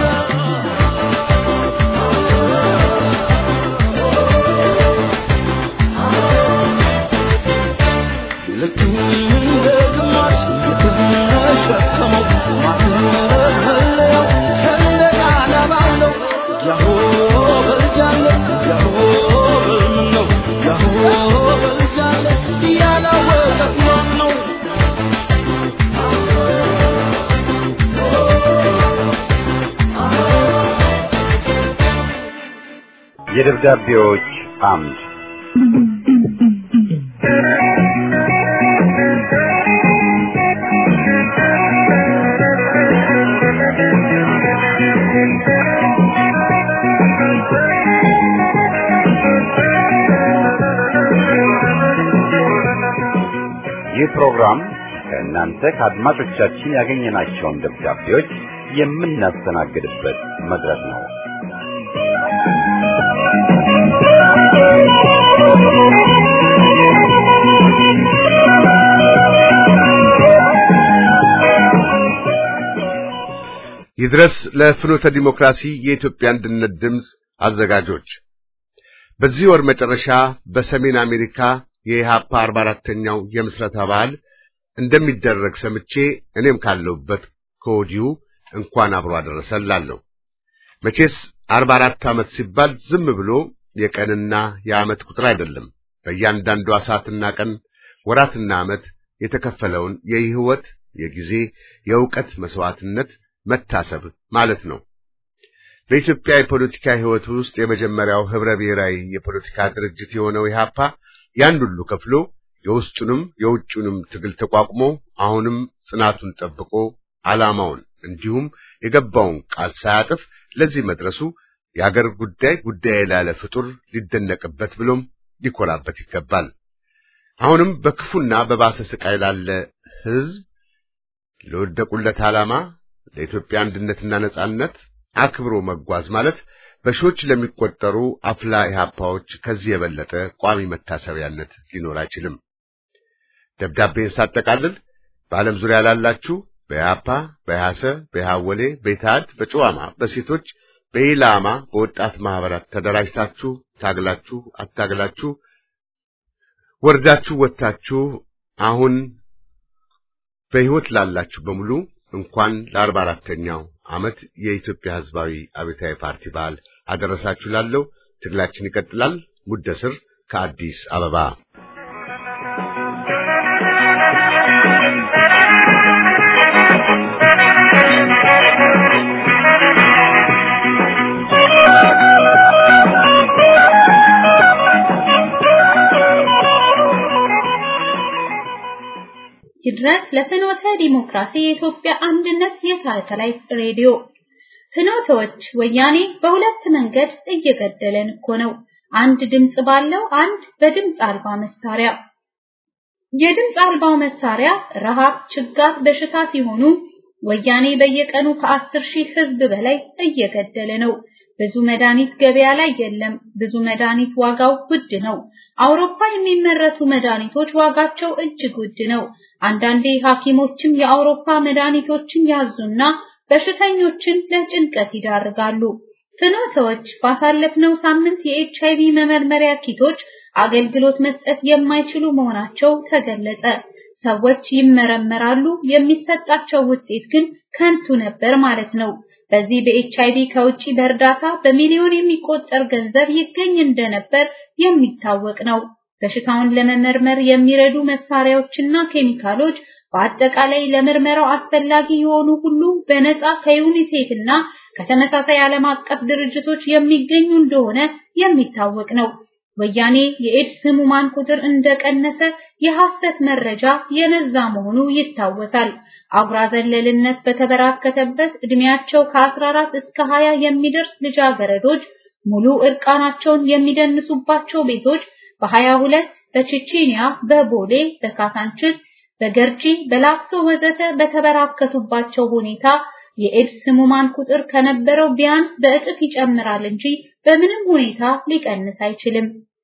Speaker 7: ልክ እንደ ግማሽ የተሸከመው ማተፈለያው ሰንደቅ ዓላማው ነው ያሆ በልጃለ ያሆ በልምን ነው ያሆ በልጃለ ያላወቀት ማን ነው
Speaker 1: የደብዳቤዎች አምድ ይህ ፕሮግራም ከእናንተ ከአድማጮቻችን ያገኘናቸውን ደብዳቤዎች የምናስተናግድበት መድረክ ነው።
Speaker 8: ይድረስ ለፍኖተ ዲሞክራሲ የኢትዮጵያ አንድነት ድምጽ አዘጋጆች በዚህ ወር መጨረሻ በሰሜን አሜሪካ የኢሃፓ 44ኛው የምስረታ በዓል እንደሚደረግ ሰምቼ እኔም ካለሁበት ከወዲሁ እንኳን አብሮ አደረሰላለሁ። መቼስ 44 ዓመት ሲባል ዝም ብሎ የቀንና የዓመት ቁጥር አይደለም። በእያንዳንዷ ሰዓትና ቀን፣ ወራትና ዓመት የተከፈለውን የህይወት፣ የጊዜ፣ የእውቀት መስዋዕትነት መታሰብ ማለት ነው። በኢትዮጵያ የፖለቲካ ህይወት ውስጥ የመጀመሪያው ህብረ ብሔራዊ የፖለቲካ ድርጅት የሆነው ኢሃፓ ያን ሁሉ ከፍሎ የውስጡንም የውጭውንም ትግል ተቋቁሞ አሁንም ጽናቱን ጠብቆ ዓላማውን እንዲሁም የገባውን ቃል ሳያጥፍ ለዚህ መድረሱ የአገር ጉዳይ ላለ ፍጡር ሊደነቅበት ብሎም ሊኮራበት ይገባል። አሁንም በክፉና በባሰ ስቃይ ላለ ህዝብ ለወደቁለት ዓላማ ለኢትዮጵያ አንድነትና ነጻነት አክብሮ መጓዝ ማለት በሺዎች ለሚቆጠሩ አፍላ ኢሃፓዎች ከዚህ የበለጠ ቋሚ መታሰቢያነት ሊኖር አይችልም። ደብዳቤን ሳጠቃልል በዓለም ዙሪያ ላላችሁ በኢሃፓ፣ በኢሃሰ፣ በኢሃወሌ፣ በኢትሃድ፣ በጨዋማ፣ በሴቶች፣ በኢላማ፣ በወጣት ማህበራት ተደራጅታችሁ ታግላችሁ አታግላችሁ ወርዳችሁ ወጣችሁ አሁን በህይወት ላላችሁ በሙሉ እንኳን ለ44ኛው ዓመት የኢትዮጵያ ህዝባዊ አብዮታዊ ፓርቲ በዓል አደረሳችሁ ላለው ትግላችን ይቀጥላል። ሙደስር ከአዲስ አበባ።
Speaker 6: ይድረስ ለፍኖተ ዲሞክራሲ የኢትዮጵያ አንድነት የሳተላይት ሬዲዮ። ፍኖቶች ወያኔ በሁለት መንገድ እየገደለን እኮ ነው። አንድ ድምጽ ባለው፣ አንድ በድምጽ አልባ መሳሪያ። የድምጽ አልባው መሳሪያ ረሃብ፣ ችጋር፣ በሽታ ሲሆኑ ወያኔ በየቀኑ ከ10,000 ህዝብ በላይ እየገደለ ነው። ብዙ መድኃኒት ገበያ ላይ የለም። ብዙ መድኃኒት ዋጋው ውድ ነው። አውሮፓ የሚመረቱ መድኃኒቶች ዋጋቸው እጅግ ውድ ነው። አንዳንዴ ሐኪሞችም የአውሮፓ መድኃኒቶችን ያዙና በሽተኞችን ለጭንቀት ይዳርጋሉ። ፍኖተዎች ባሳለፍነው ሳምንት የኤችአይቪ መመርመሪያ ኪቶች አገልግሎት መስጠት የማይችሉ መሆናቸው ተገለጸ። ሰዎች ይመረመራሉ፣ የሚሰጣቸው ውጤት ግን ከንቱ ነበር ማለት ነው። በዚህ በኤችአይቪ ከውጪ በእርዳታ በሚሊዮን የሚቆጠር ገንዘብ ይገኝ እንደነበር የሚታወቅ ነው። በሽታውን ለመመርመር የሚረዱ መሳሪያዎችና ኬሚካሎች በአጠቃላይ ለምርመራው አስፈላጊ የሆኑ ሁሉ በነፃ ከዩኒሴፍና ከተመሳሳይ ዓለም አቀፍ ድርጅቶች የሚገኙ እንደሆነ የሚታወቅ ነው። ወያኔ የኤድስ ህሙማን ቁጥር እንደቀነሰ የሐሰት መረጃ የነዛ መሆኑ ይታወሳል። አጉራ ዘለልነት በተበራከተበት እድሜያቸው ከ14 እስከ 20 የሚደርስ ልጃገረዶች ሙሉ እርቃናቸውን የሚደንሱባቸው ቤቶች በ22 በቼቼኒያ፣ በቦሌ፣ በካሳንችስ፣ በገርጂ፣ በላክቶ ወዘተ በተበራከቱባቸው ሁኔታ የኤድስ ህሙማን ቁጥር ከነበረው ቢያንስ በእጥፍ ይጨምራል እንጂ በምንም ሁኔታ ሊቀንስ አይችልም።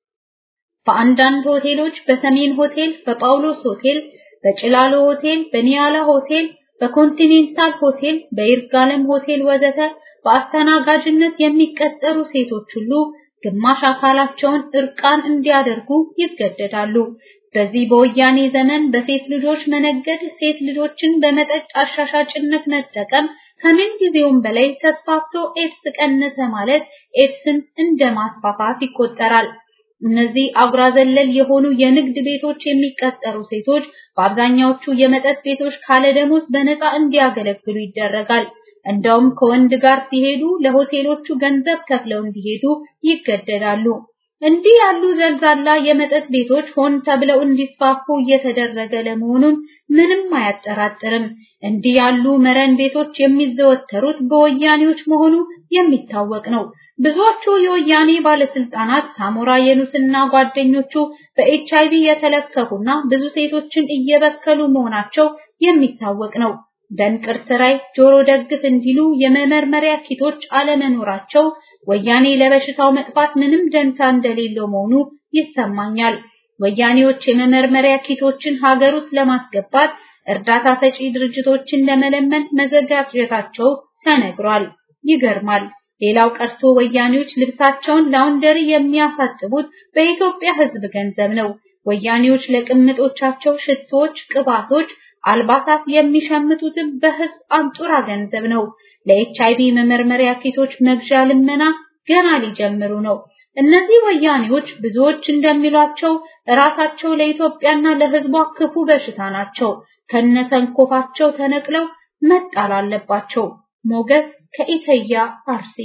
Speaker 6: በአንዳንድ ሆቴሎች በሰሜን ሆቴል፣ በጳውሎስ ሆቴል፣ በጭላሎ ሆቴል፣ በኒያላ ሆቴል፣ በኮንቲኔንታል ሆቴል፣ በይርጋለም ሆቴል ወዘተ በአስተናጋጅነት የሚቀጠሩ ሴቶች ሁሉ ግማሽ አካላቸውን እርቃን እንዲያደርጉ ይገደዳሉ። በዚህ በወያኔ ዘመን በሴት ልጆች መነገድ፣ ሴት ልጆችን በመጠጥ አሻሻጭነት መጠቀም ከምን ጊዜውም በላይ ተስፋፍቶ ኤድስ ቀነሰ ማለት ኤድስን እንደማስፋፋት ይቆጠራል። እነዚህ አጉራ ዘለል የሆኑ የንግድ ቤቶች የሚቀጠሩ ሴቶች በአብዛኛዎቹ የመጠጥ ቤቶች ካለ ደሞዝ በነፃ እንዲያገለግሉ ይደረጋል። እንደውም ከወንድ ጋር ሲሄዱ ለሆቴሎቹ ገንዘብ ከፍለው እንዲሄዱ ይገደዳሉ። እንዲህ ያሉ ዘልዛላ የመጠጥ ቤቶች ሆን ተብለው እንዲስፋፉ እየተደረገ ለመሆኑም ምንም አያጠራጥርም። እንዲህ ያሉ መረን ቤቶች የሚዘወተሩት በወያኔዎች መሆኑ የሚታወቅ ነው። ብዙዎቹ የወያኔ ባለስልጣናት ሳሞራ የኑስና ጓደኞቹ በኤችአይቪ የተለከፉና ብዙ ሴቶችን እየበከሉ መሆናቸው የሚታወቅ ነው። ደንቅርት ላይ ጆሮ ደግፍ እንዲሉ የመመርመሪያ ኪቶች አለመኖራቸው ወያኔ ለበሽታው መጥፋት ምንም ደንታ እንደሌለው መሆኑ ይሰማኛል። ወያኔዎች የመመርመሪያ ኪቶችን ሀገር ውስጥ ለማስገባት እርዳታ ሰጪ ድርጅቶችን ለመለመን መዘጋጀታቸው ተነግሯል። ይገርማል። ሌላው ቀርቶ ወያኔዎች ልብሳቸውን ላውንደሪ የሚያሳጥቡት በኢትዮጵያ ሕዝብ ገንዘብ ነው። ወያኔዎች ለቅምጦቻቸው ሽቶች፣ ቅባቶች፣ አልባሳት የሚሸምቱትን በሕዝብ አንጡራ ገንዘብ ነው። ለኤችአይቪ መመርመሪያ ኪቶች መግዣ ልመና ገና ሊጀምሩ ነው። እነዚህ ወያኔዎች ብዙዎች እንደሚሏቸው ራሳቸው ለኢትዮጵያና ለሕዝቧ ክፉ በሽታ ናቸው። ከነሰንኮፋቸው ተነቅለው መጣል አለባቸው። ሞገስ ከኢትዮጵያ አርሲ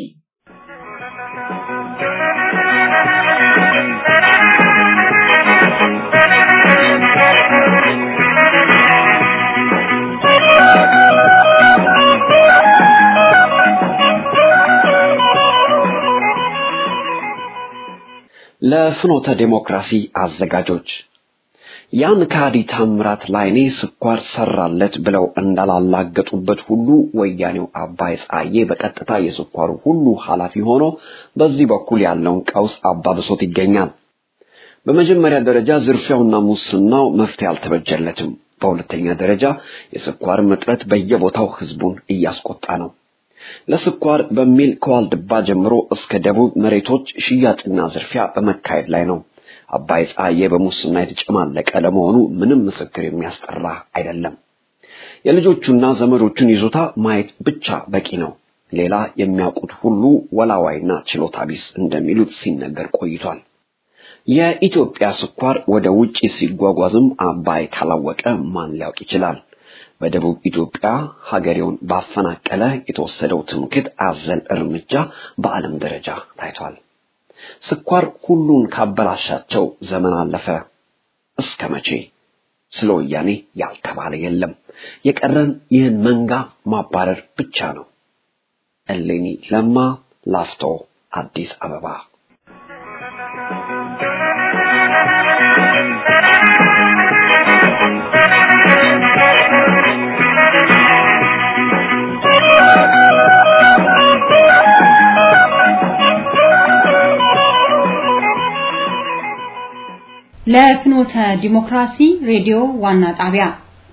Speaker 4: ለፍኖተ ዲሞክራሲ አዘጋጆች ያን ካዲ ታምራት ላይኔ ስኳር ሰራለት ብለው እንዳላላገጡበት ሁሉ ወያኔው አባይ ፀሐዬ በቀጥታ የስኳሩ ሁሉ ኃላፊ ሆኖ በዚህ በኩል ያለውን ቀውስ አባብሶት ይገኛል። በመጀመሪያ ደረጃ ዝርፊያውና ሙስናው መፍትሄ አልተበጀለትም። በሁለተኛ ደረጃ የስኳር እጥረት በየቦታው ህዝቡን እያስቆጣ ነው። ለስኳር በሚል ከዋልድባ ጀምሮ እስከ ደቡብ መሬቶች ሽያጭና ዝርፊያ በመካሄድ ላይ ነው። አባይ ፀሐዬ በሙስና የተጨማለቀ ለመሆኑ ምንም ምስክር የሚያስጠራ አይደለም። የልጆቹና ዘመዶቹን ይዞታ ማየት ብቻ በቂ ነው። ሌላ የሚያውቁት ሁሉ ወላዋይና ችሎታ ቢስ እንደሚሉት ሲነገር ቆይቷል። የኢትዮጵያ ስኳር ወደ ውጪ ሲጓጓዝም አባይ ካላወቀ ማን ሊያውቅ ይችላል? በደቡብ ኢትዮጵያ ሀገሬውን ባፈናቀለ የተወሰደው ትምክህት አዘል እርምጃ በዓለም ደረጃ ታይቷል። ስኳር ሁሉን ካበላሻቸው ዘመን አለፈ። እስከ መቼ? ስለ ወያኔ ያልተባለ የለም። የቀረን ይህን መንጋ ማባረር ብቻ ነው። እሌኒ ለማ፣ ላፍቶ፣ አዲስ አበባ።
Speaker 2: ለፍኖተ ዲሞክራሲ ሬዲዮ ዋና ጣቢያ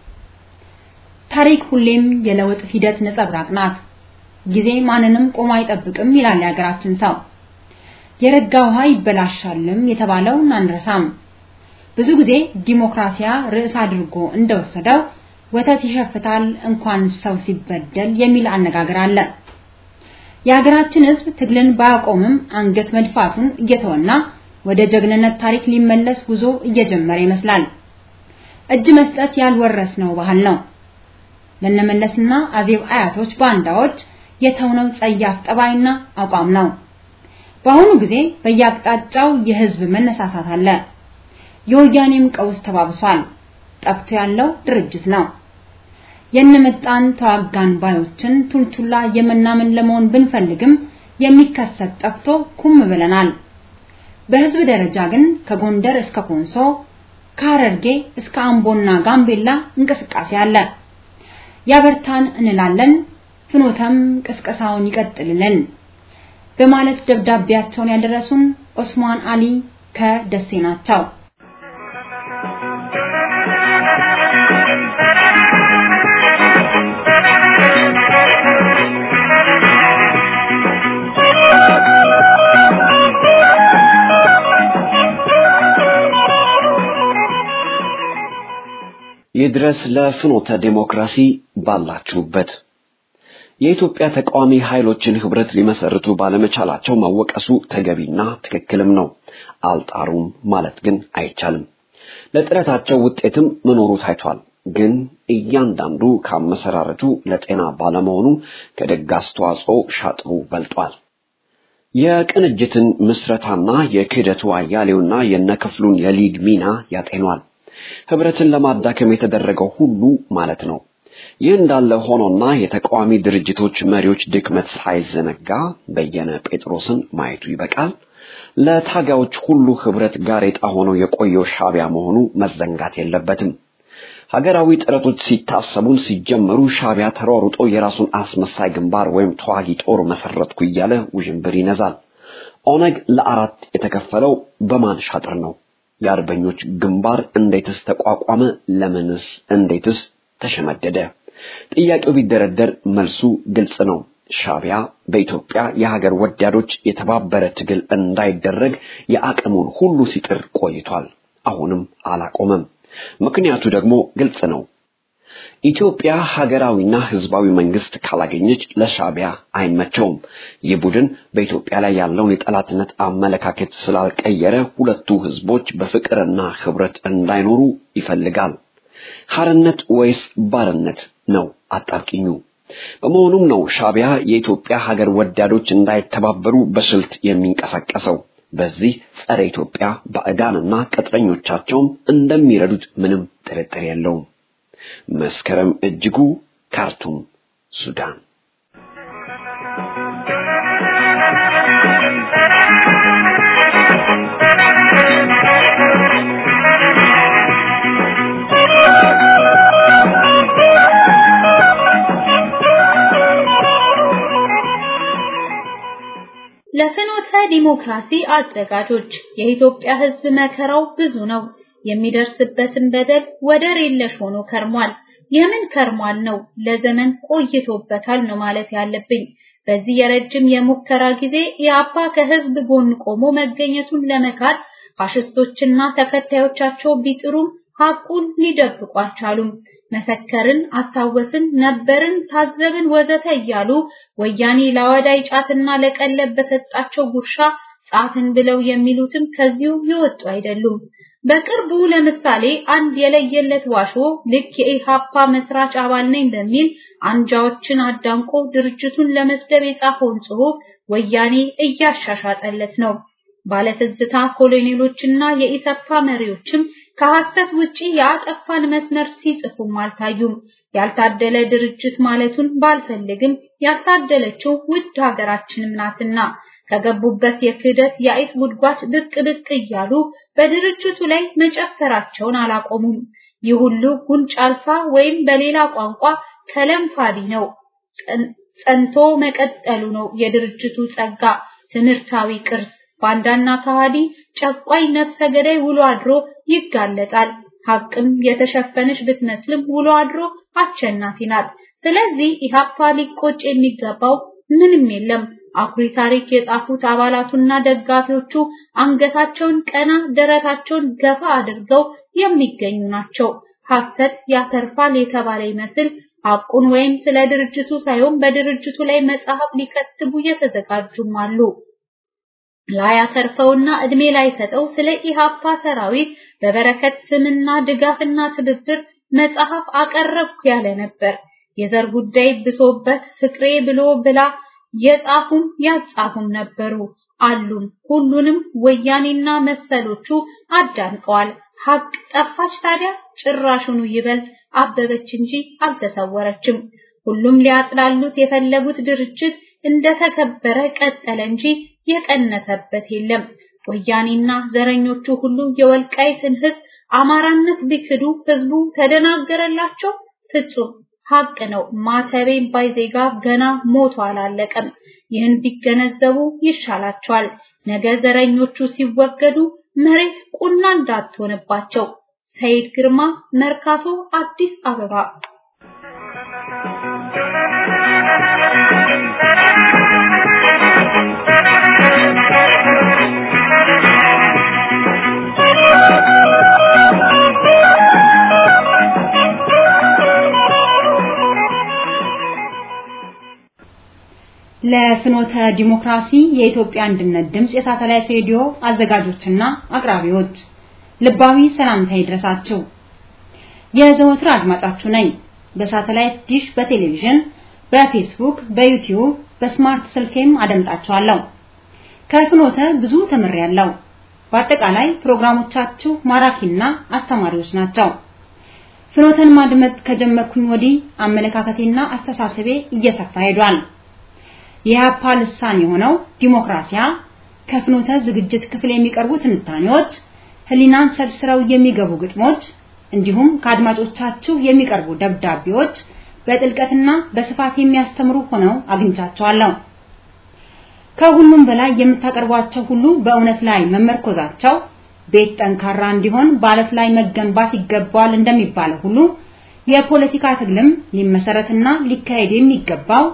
Speaker 2: ታሪክ ሁሌም የለውጥ ሂደት ነጸብራቅ ናት። ጊዜ ማንንም ቆሞ አይጠብቅም ይላል የሀገራችን ሰው። የረጋ ውሃ ይበላሻልም የተባለውን አንረሳም። ብዙ ጊዜ ዲሞክራሲያ ርዕስ አድርጎ እንደወሰደው ወተት ይሸፍታል እንኳን ሰው ሲበደል የሚል አነጋገር አለ። የሀገራችን ሕዝብ ትግልን ባያቆምም አንገት መድፋቱን እየተወና ወደ ጀግንነት ታሪክ ሊመለስ ጉዞ እየጀመረ ይመስላል። እጅ መስጠት ያልወረስነው ባህል ነው። ለነመለስና አዜብ አያቶች ባንዳዎች የተውነው ጸያፍ ጠባይና አቋም ነው። በአሁኑ ጊዜ በየአቅጣጫው የህዝብ መነሳሳት አለ። የወያኔም ቀውስ ተባብሷል። ጠፍቶ ያለው ድርጅት ነው። የነመጣን ተዋጋን ባዮችን ቱልቱላ የመናምን ለመሆን ብንፈልግም የሚከሰት ጠፍቶ ኩም ብለናል። በህዝብ ደረጃ ግን ከጎንደር እስከ ኮንሶ ከሐረርጌ እስከ አምቦና ጋምቤላ እንቅስቃሴ አለ። ያበርታን እንላለን። ፍኖተም ቅስቀሳውን ይቀጥልልን በማለት ደብዳቤያቸውን ያደረሱን ኦስማን አሊ ከደሴ ናቸው።
Speaker 4: ይድረስ ለፍኖተ ዲሞክራሲ ባላችሁበት። የኢትዮጵያ ተቃዋሚ ኃይሎችን ህብረት ሊመሰርቱ ባለመቻላቸው መወቀሱ ተገቢና ትክክልም ነው። አልጣሩም ማለት ግን አይቻልም። ለጥረታቸው ውጤትም መኖሩ ታይቷል። ግን እያንዳንዱ ካመሰራረቱ ለጤና ባለመሆኑ ከደግ አስተዋጽኦ ሻጥሩ በልጧል። የቅንጅትን ምስረታና የክህደቱ አያሌውና የነክፍሉን የሊግ ሚና ያጤኗል። ህብረትን ለማዳከም የተደረገው ሁሉ ማለት ነው። ይህ እንዳለ ሆኖና የተቃዋሚ ድርጅቶች መሪዎች ድክመት ሳይዘነጋ በየነ ጴጥሮስን ማየቱ ይበቃል። ለታጋዮች ሁሉ ህብረት ጋሬጣ ሆኖ የቆየው ሻዕቢያ መሆኑ መዘንጋት የለበትም። ሀገራዊ ጥረቶች ሲታሰቡን ሲጀመሩ ሻዕቢያ ተሯሩጦ የራሱን አስመሳይ ግንባር ወይም ተዋጊ ጦር መሰረትኩ እያለ ውዥንብር ይነዛል። ኦነግ ለአራት የተከፈለው በማን ሻጥር ነው? የአርበኞች ግንባር እንዴትስ ተቋቋመ? ለምንስ እንዴትስ ተሸመደደ? ጥያቄው ቢደረደር መልሱ ግልጽ ነው። ሻቢያ በኢትዮጵያ የሀገር ወዳዶች የተባበረ ትግል እንዳይደረግ የአቅሙን ሁሉ ሲጥር ቆይቷል። አሁንም አላቆመም። ምክንያቱ ደግሞ ግልጽ ነው። ኢትዮጵያ ሀገራዊና ህዝባዊ መንግስት ካላገኘች ለሻቢያ አይመቸውም። ይህ ቡድን በኢትዮጵያ ላይ ያለውን የጠላትነት አመለካከት ስላልቀየረ ሁለቱ ህዝቦች በፍቅርና ህብረት እንዳይኖሩ ይፈልጋል። ሐርነት ወይስ ባርነት ነው አጣብቂኙ። በመሆኑም ነው ሻቢያ የኢትዮጵያ ሀገር ወዳዶች እንዳይተባበሩ በስልት የሚንቀሳቀሰው። በዚህ ጸረ ኢትዮጵያ ባዕዳንና ቅጥረኞቻቸውም እንደሚረዱት ምንም ጥርጥር የለውም። መስከረም እጅጉ ካርቱም ሱዳን።
Speaker 6: ለፍኖተ ዲሞክራሲ አዘጋጆች የኢትዮጵያ ህዝብ መከራው ብዙ ነው። የሚደርስበትን በደል ወደር የለሽ ሆኖ ከርሟል። የምን ከርሟል ነው? ለዘመን ቆይቶበታል ነው ማለት ያለብኝ። በዚህ የረጅም የሙከራ ጊዜ የአባ ከህዝብ ጎን ቆሞ መገኘቱን ለመካድ ፋሽስቶችና ተከታዮቻቸው ቢጥሩም ሐቁን ሊደብቁ አልቻሉም። መሰከርን፣ አስታወስን፣ ነበርን፣ ታዘብን ወዘተ እያሉ ወያኔ ለወዳይ ጫትና ለቀለብ በሰጣቸው ጉርሻ ጻፍን ብለው የሚሉትም ከዚሁ ይወጡ አይደሉም። በቅርቡ ለምሳሌ አንድ የለየለት ዋሾ ልክ የኢሃፓ መስራች አባል ነኝ በሚል አንጃዎችን አዳንቆ ድርጅቱን ለመስደብ የጻፈውን ጽሑፍ ወያኔ እያሻሻጠለት ነው። ባለትዝታ ኮሎኔሎችና የኢሰፓ መሪዎችም ከሐሰት ውጪ ያጠፋን መስመር ሲጽፉም አልታዩም። ያልታደለ ድርጅት ማለቱን ባልፈልግም ያልታደለችው ውድ ሀገራችንም ናትና ከገቡበት የክህደት የአይጥ ጉድጓድ ብቅ ብቅ እያሉ በድርጅቱ ላይ መጨፈራቸውን አላቆሙም። ይህ ሁሉ ጉንጭ አልፋ ወይም በሌላ ቋንቋ ከለምፋዲ ነው። ጸንቶ መቀጠሉ ነው የድርጅቱ ጸጋ፣ ትምህርታዊ ቅርስ። ባንዳና ከሃዲ ጨቋይ ነፍሰ ገዳይ ውሎ አድሮ ይጋለጣል። ሐቅም የተሸፈነች ብትመስልም ውሎ አድሮ አሸናፊ ናት። ስለዚህ ኢሃፓ ሊቆጭ የሚገባው ምንም የለም። አኩሪ ታሪክ የጻፉት አባላቱና ደጋፊዎቹ አንገታቸውን ቀና ደረታቸውን ገፋ አድርገው የሚገኙ ናቸው። ሐሰት ያተርፋል የተባለ ይመስል ሐቁን ወይም ስለ ድርጅቱ ሳይሆን በድርጅቱ ላይ መጽሐፍ ሊከትቡ የተዘጋጁም አሉ። ላያተርፈውና እድሜ ላይ ሰጠው ስለ ኢሃፓ ሰራዊት በበረከት ስምና ድጋፍና ትብብር መጽሐፍ አቀረብኩ ያለ ነበር። የዘር ጉዳይ ብሶበት ፍቅሬ ብሎ ብላ የጻፉም ያጻፉም ነበሩ አሉም። ሁሉንም ወያኔና መሰሎቹ አዳንቀዋል። ሐቅ ጠፋች ታዲያ? ጭራሹኑ ይበልጥ አበበች እንጂ አልተሰወረችም። ሁሉም ሊያጥላሉት የፈለጉት ድርጅት እንደተከበረ ቀጠለ እንጂ የቀነሰበት የለም። ወያኔና ዘረኞቹ ሁሉ የወልቃይትን ህዝብ አማራነት ቢክዱ ህዝቡ ተደናገረላቸው? ፍጹም ሐቅ ነው። ማተቤን ባይዜጋ ገና ሞቶ አላለቀም። ይህን ቢገነዘቡ ይሻላቸዋል። ነገ ዘረኞቹ ሲወገዱ መሬት ቁና እንዳትሆንባቸው። ሰይድ ግርማ፣ መርካቶ፣ አዲስ አበባ።
Speaker 2: ለፍኖተ ዲሞክራሲ የኢትዮጵያ አንድነት ድምጽ የሳተላይት ሬዲዮ አዘጋጆችና አቅራቢዎች ልባዊ ሰላምታ ይድረሳችሁ። የዘወትር አድማጫችሁ ነኝ። በሳተላይት ዲሽ፣ በቴሌቪዥን፣ በፌስቡክ፣ በዩቲዩብ፣ በስማርት ስልኬም አደምጣችኋለሁ። ከፍኖተ ብዙ ተምሬያለሁ። በአጠቃላይ ፕሮግራሞቻችሁ ማራኪና አስተማሪዎች ናቸው። ፍኖተን ማድመጥ ከጀመርኩኝ ወዲህ አመለካከቴና አስተሳሰቤ እየሰፋ ሄዷል። የኢሃፓ ልሳን የሆነው ዲሞክራሲያ ከፍኖተ ዝግጅት ክፍል የሚቀርቡ ትንታኔዎች፣ ህሊናን ሰልስረው የሚገቡ ግጥሞች እንዲሁም ከአድማጮቻችሁ የሚቀርቡ ደብዳቤዎች በጥልቀትና በስፋት የሚያስተምሩ ሆነው አግኝቻቸዋለሁ። ከሁሉም በላይ የምታቀርቧቸው ሁሉ በእውነት ላይ መመርኮዛቸው ቤት ጠንካራ እንዲሆን ባለት ላይ መገንባት ይገባል እንደሚባለው ሁሉ የፖለቲካ ትግልም ሊመሰረትና ሊካሄድ የሚገባው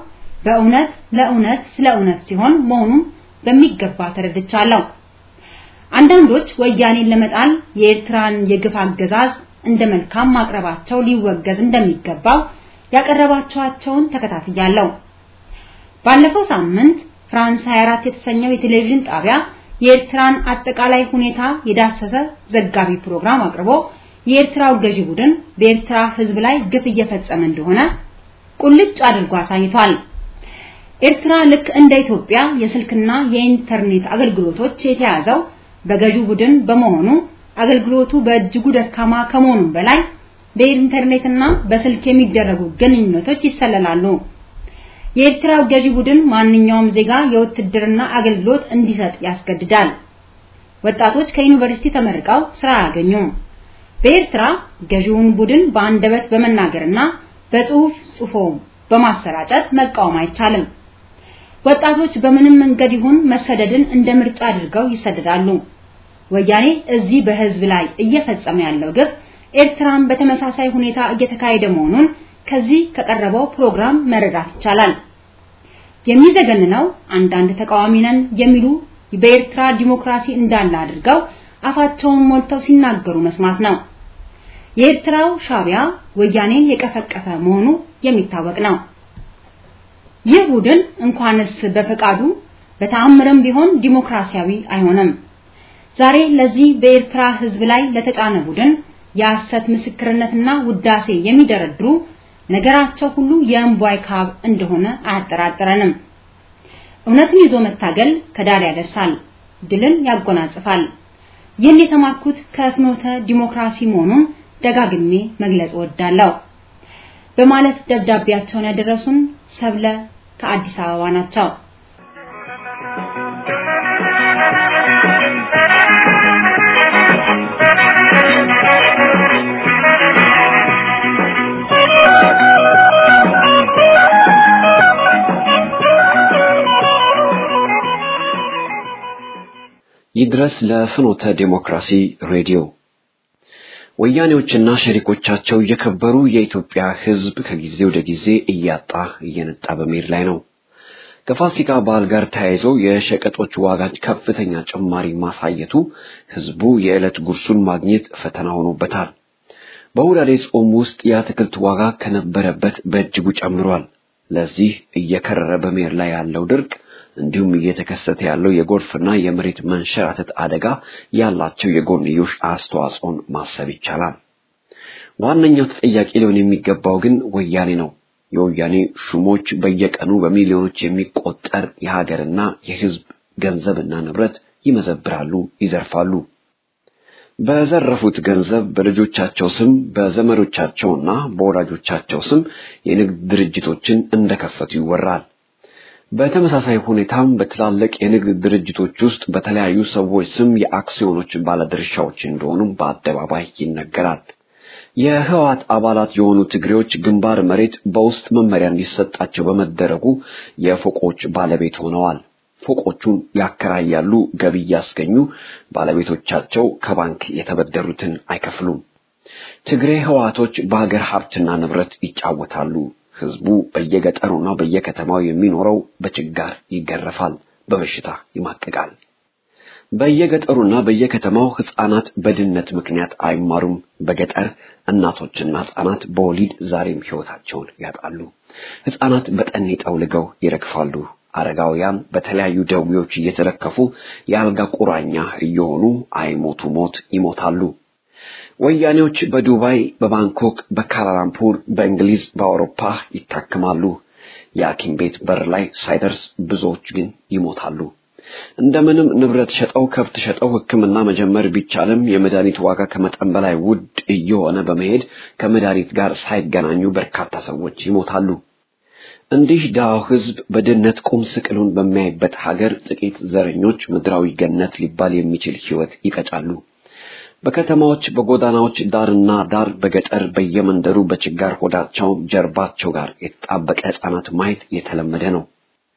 Speaker 2: በእውነት ለእውነት ስለ እውነት ሲሆን መሆኑን በሚገባ ተረድቻለሁ። አንዳንዶች ወያኔን ለመጣል የኤርትራን የግፍ አገዛዝ እንደ መልካም ማቅረባቸው ሊወገዝ እንደሚገባው ያቀረባቸውን ተከታትያለሁ። ባለፈው ሳምንት ፍራንስ 24 የተሰኘው የቴሌቪዥን ጣቢያ የኤርትራን አጠቃላይ ሁኔታ የዳሰሰ ዘጋቢ ፕሮግራም አቅርቦ የኤርትራው ገዢ ቡድን በኤርትራ ሕዝብ ላይ ግፍ እየፈጸመ እንደሆነ ቁልጭ አድርጎ አሳይቷል። ኤርትራ ልክ እንደ ኢትዮጵያ የስልክና የኢንተርኔት አገልግሎቶች የተያዘው በገዢው ቡድን በመሆኑ አገልግሎቱ በእጅጉ ደካማ ከመሆኑም በላይ በኢንተርኔትና በስልክ የሚደረጉ ግንኙነቶች ይሰለላሉ። የኤርትራው ገዢ ቡድን ማንኛውም ዜጋ የውትድርና አገልግሎት እንዲሰጥ ያስገድዳል። ወጣቶች ከዩኒቨርሲቲ ተመርቀው ስራ ያገኙ። በኤርትራ ገዢውን ቡድን በአንደበት በመናገርና በጽሁፍ ጽፎ በማሰራጨት መቃወም አይቻልም። ወጣቶች በምንም መንገድ ይሁን መሰደድን እንደ ምርጫ አድርገው ይሰደዳሉ። ወያኔ እዚህ በህዝብ ላይ እየፈጸመ ያለው ግፍ ኤርትራን በተመሳሳይ ሁኔታ እየተካሄደ መሆኑን ከዚህ ከቀረበው ፕሮግራም መረዳት ይቻላል። የሚዘገንነው አንዳንድ ተቃዋሚ ነን የሚሉ በኤርትራ ዲሞክራሲ እንዳለ አድርገው አፋቸውን ሞልተው ሲናገሩ መስማት ነው። የኤርትራው ሻዕቢያ ወያኔን የቀፈቀፈ መሆኑ የሚታወቅ ነው። ይህ ቡድን እንኳንስ በፈቃዱ በተአምርም ቢሆን ዲሞክራሲያዊ አይሆንም። ዛሬ ለዚህ በኤርትራ ህዝብ ላይ ለተጫነ ቡድን የሐሰት ምስክርነትና ውዳሴ የሚደረድሩ ነገራቸው ሁሉ የእምቧይ ካብ እንደሆነ አያጠራጥረንም። እውነትን ይዞ መታገል ከዳር ያደርሳል፣ ድልን ያጎናጽፋል። ይህን የተማርኩት ከፍኖተ ዲሞክራሲ መሆኑን ደጋግሜ መግለጽ እወዳለሁ በማለት ደብዳቤያቸውን ያደረሱን ሰብለ ከአዲስ አበባ ናቸው።
Speaker 4: ይድረስ ለፍኖተ ዲሞክራሲ ሬዲዮ። ወያኔዎችና ሸሪኮቻቸው የከበሩ የኢትዮጵያ ህዝብ ከጊዜ ወደ ጊዜ እያጣ እየነጣ በመሄድ ላይ ነው። ከፋሲካ በዓል ጋር ተያይዞ የሸቀጦች ዋጋ ከፍተኛ ጭማሪ ማሳየቱ ህዝቡ የዕለት ጉርሱን ማግኘት ፈተና ሆኖበታል። በሁዳዴ ጾም ውስጥ የአትክልት ዋጋ ከነበረበት በእጅጉ ጨምሯል። ለዚህ እየከረረ በመሄድ ላይ ያለው ድርቅ እንዲሁም እየተከሰተ ያለው የጎርፍና የመሬት መንሸራተት አደጋ ያላቸው የጎንዮሽ አስተዋጽኦን ማሰብ ይቻላል። ዋነኛው ተጠያቂ ሊሆን የሚገባው ግን ወያኔ ነው። የወያኔ ሹሞች በየቀኑ በሚሊዮኖች የሚቆጠር የሀገርና የህዝብ ገንዘብና ንብረት ይመዘብራሉ፣ ይዘርፋሉ። በዘረፉት ገንዘብ በልጆቻቸው ስም በዘመዶቻቸውና በወዳጆቻቸው ስም የንግድ ድርጅቶችን እንደከፈቱ ይወራል። በተመሳሳይ ሁኔታም በትላልቅ የንግድ ድርጅቶች ውስጥ በተለያዩ ሰዎች ስም የአክሲዮኖች ባለድርሻዎች እንደሆኑ በአደባባይ ይነገራል። የህወሓት አባላት የሆኑ ትግሬዎች ግንባር መሬት በውስጥ መመሪያ እንዲሰጣቸው በመደረጉ የፎቆች ባለቤት ሆነዋል። ፎቆቹን ያከራያሉ፣ ገቢ ያስገኙ፣ ባለቤቶቻቸው ከባንክ የተበደሩትን አይከፍሉም። ትግሬ ህወሓቶች በሀገር ሀብትና ንብረት ይጫወታሉ። ህዝቡ በየገጠሩና በየከተማው የሚኖረው በችጋር ይገረፋል፣ በበሽታ ይማቀቃል። በየገጠሩና በየከተማው ህፃናት በድህነት ምክንያት አይማሩም። በገጠር እናቶችና ህፃናት በወሊድ ዛሬም ህይወታቸውን ያጣሉ። ህፃናት በጠኔ ጠውልገው ይረግፋሉ። አረጋውያን በተለያዩ ደዌዎች እየተለከፉ የአልጋ ቁራኛ እየሆኑ አይሞቱ ሞት ይሞታሉ። ወያኔዎች በዱባይ፣ በባንኮክ፣ በካላላምፑር፣ በእንግሊዝ፣ በአውሮፓ ይታከማሉ። የሐኪም ቤት በር ላይ ሳይደርስ ብዙዎች ግን ይሞታሉ። እንደምንም ንብረት ሸጠው ከብት ሸጠው ሕክምና መጀመር ቢቻልም የመድኃኒት ዋጋ ከመጠን በላይ ውድ እየሆነ በመሄድ ከመድኃኒት ጋር ሳይገናኙ በርካታ ሰዎች ይሞታሉ። እንዲህ ዳው ህዝብ በድህነት ቁም ስቅሉን በሚያይበት ሀገር ጥቂት ዘረኞች ምድራዊ ገነት ሊባል የሚችል ህይወት ይቀጫሉ። በከተማዎች በጎዳናዎች ዳርና ዳር በገጠር በየመንደሩ በችጋር ሆዳቸው ጀርባቸው ጋር የተጣበቀ ህፃናት ማየት የተለመደ ነው።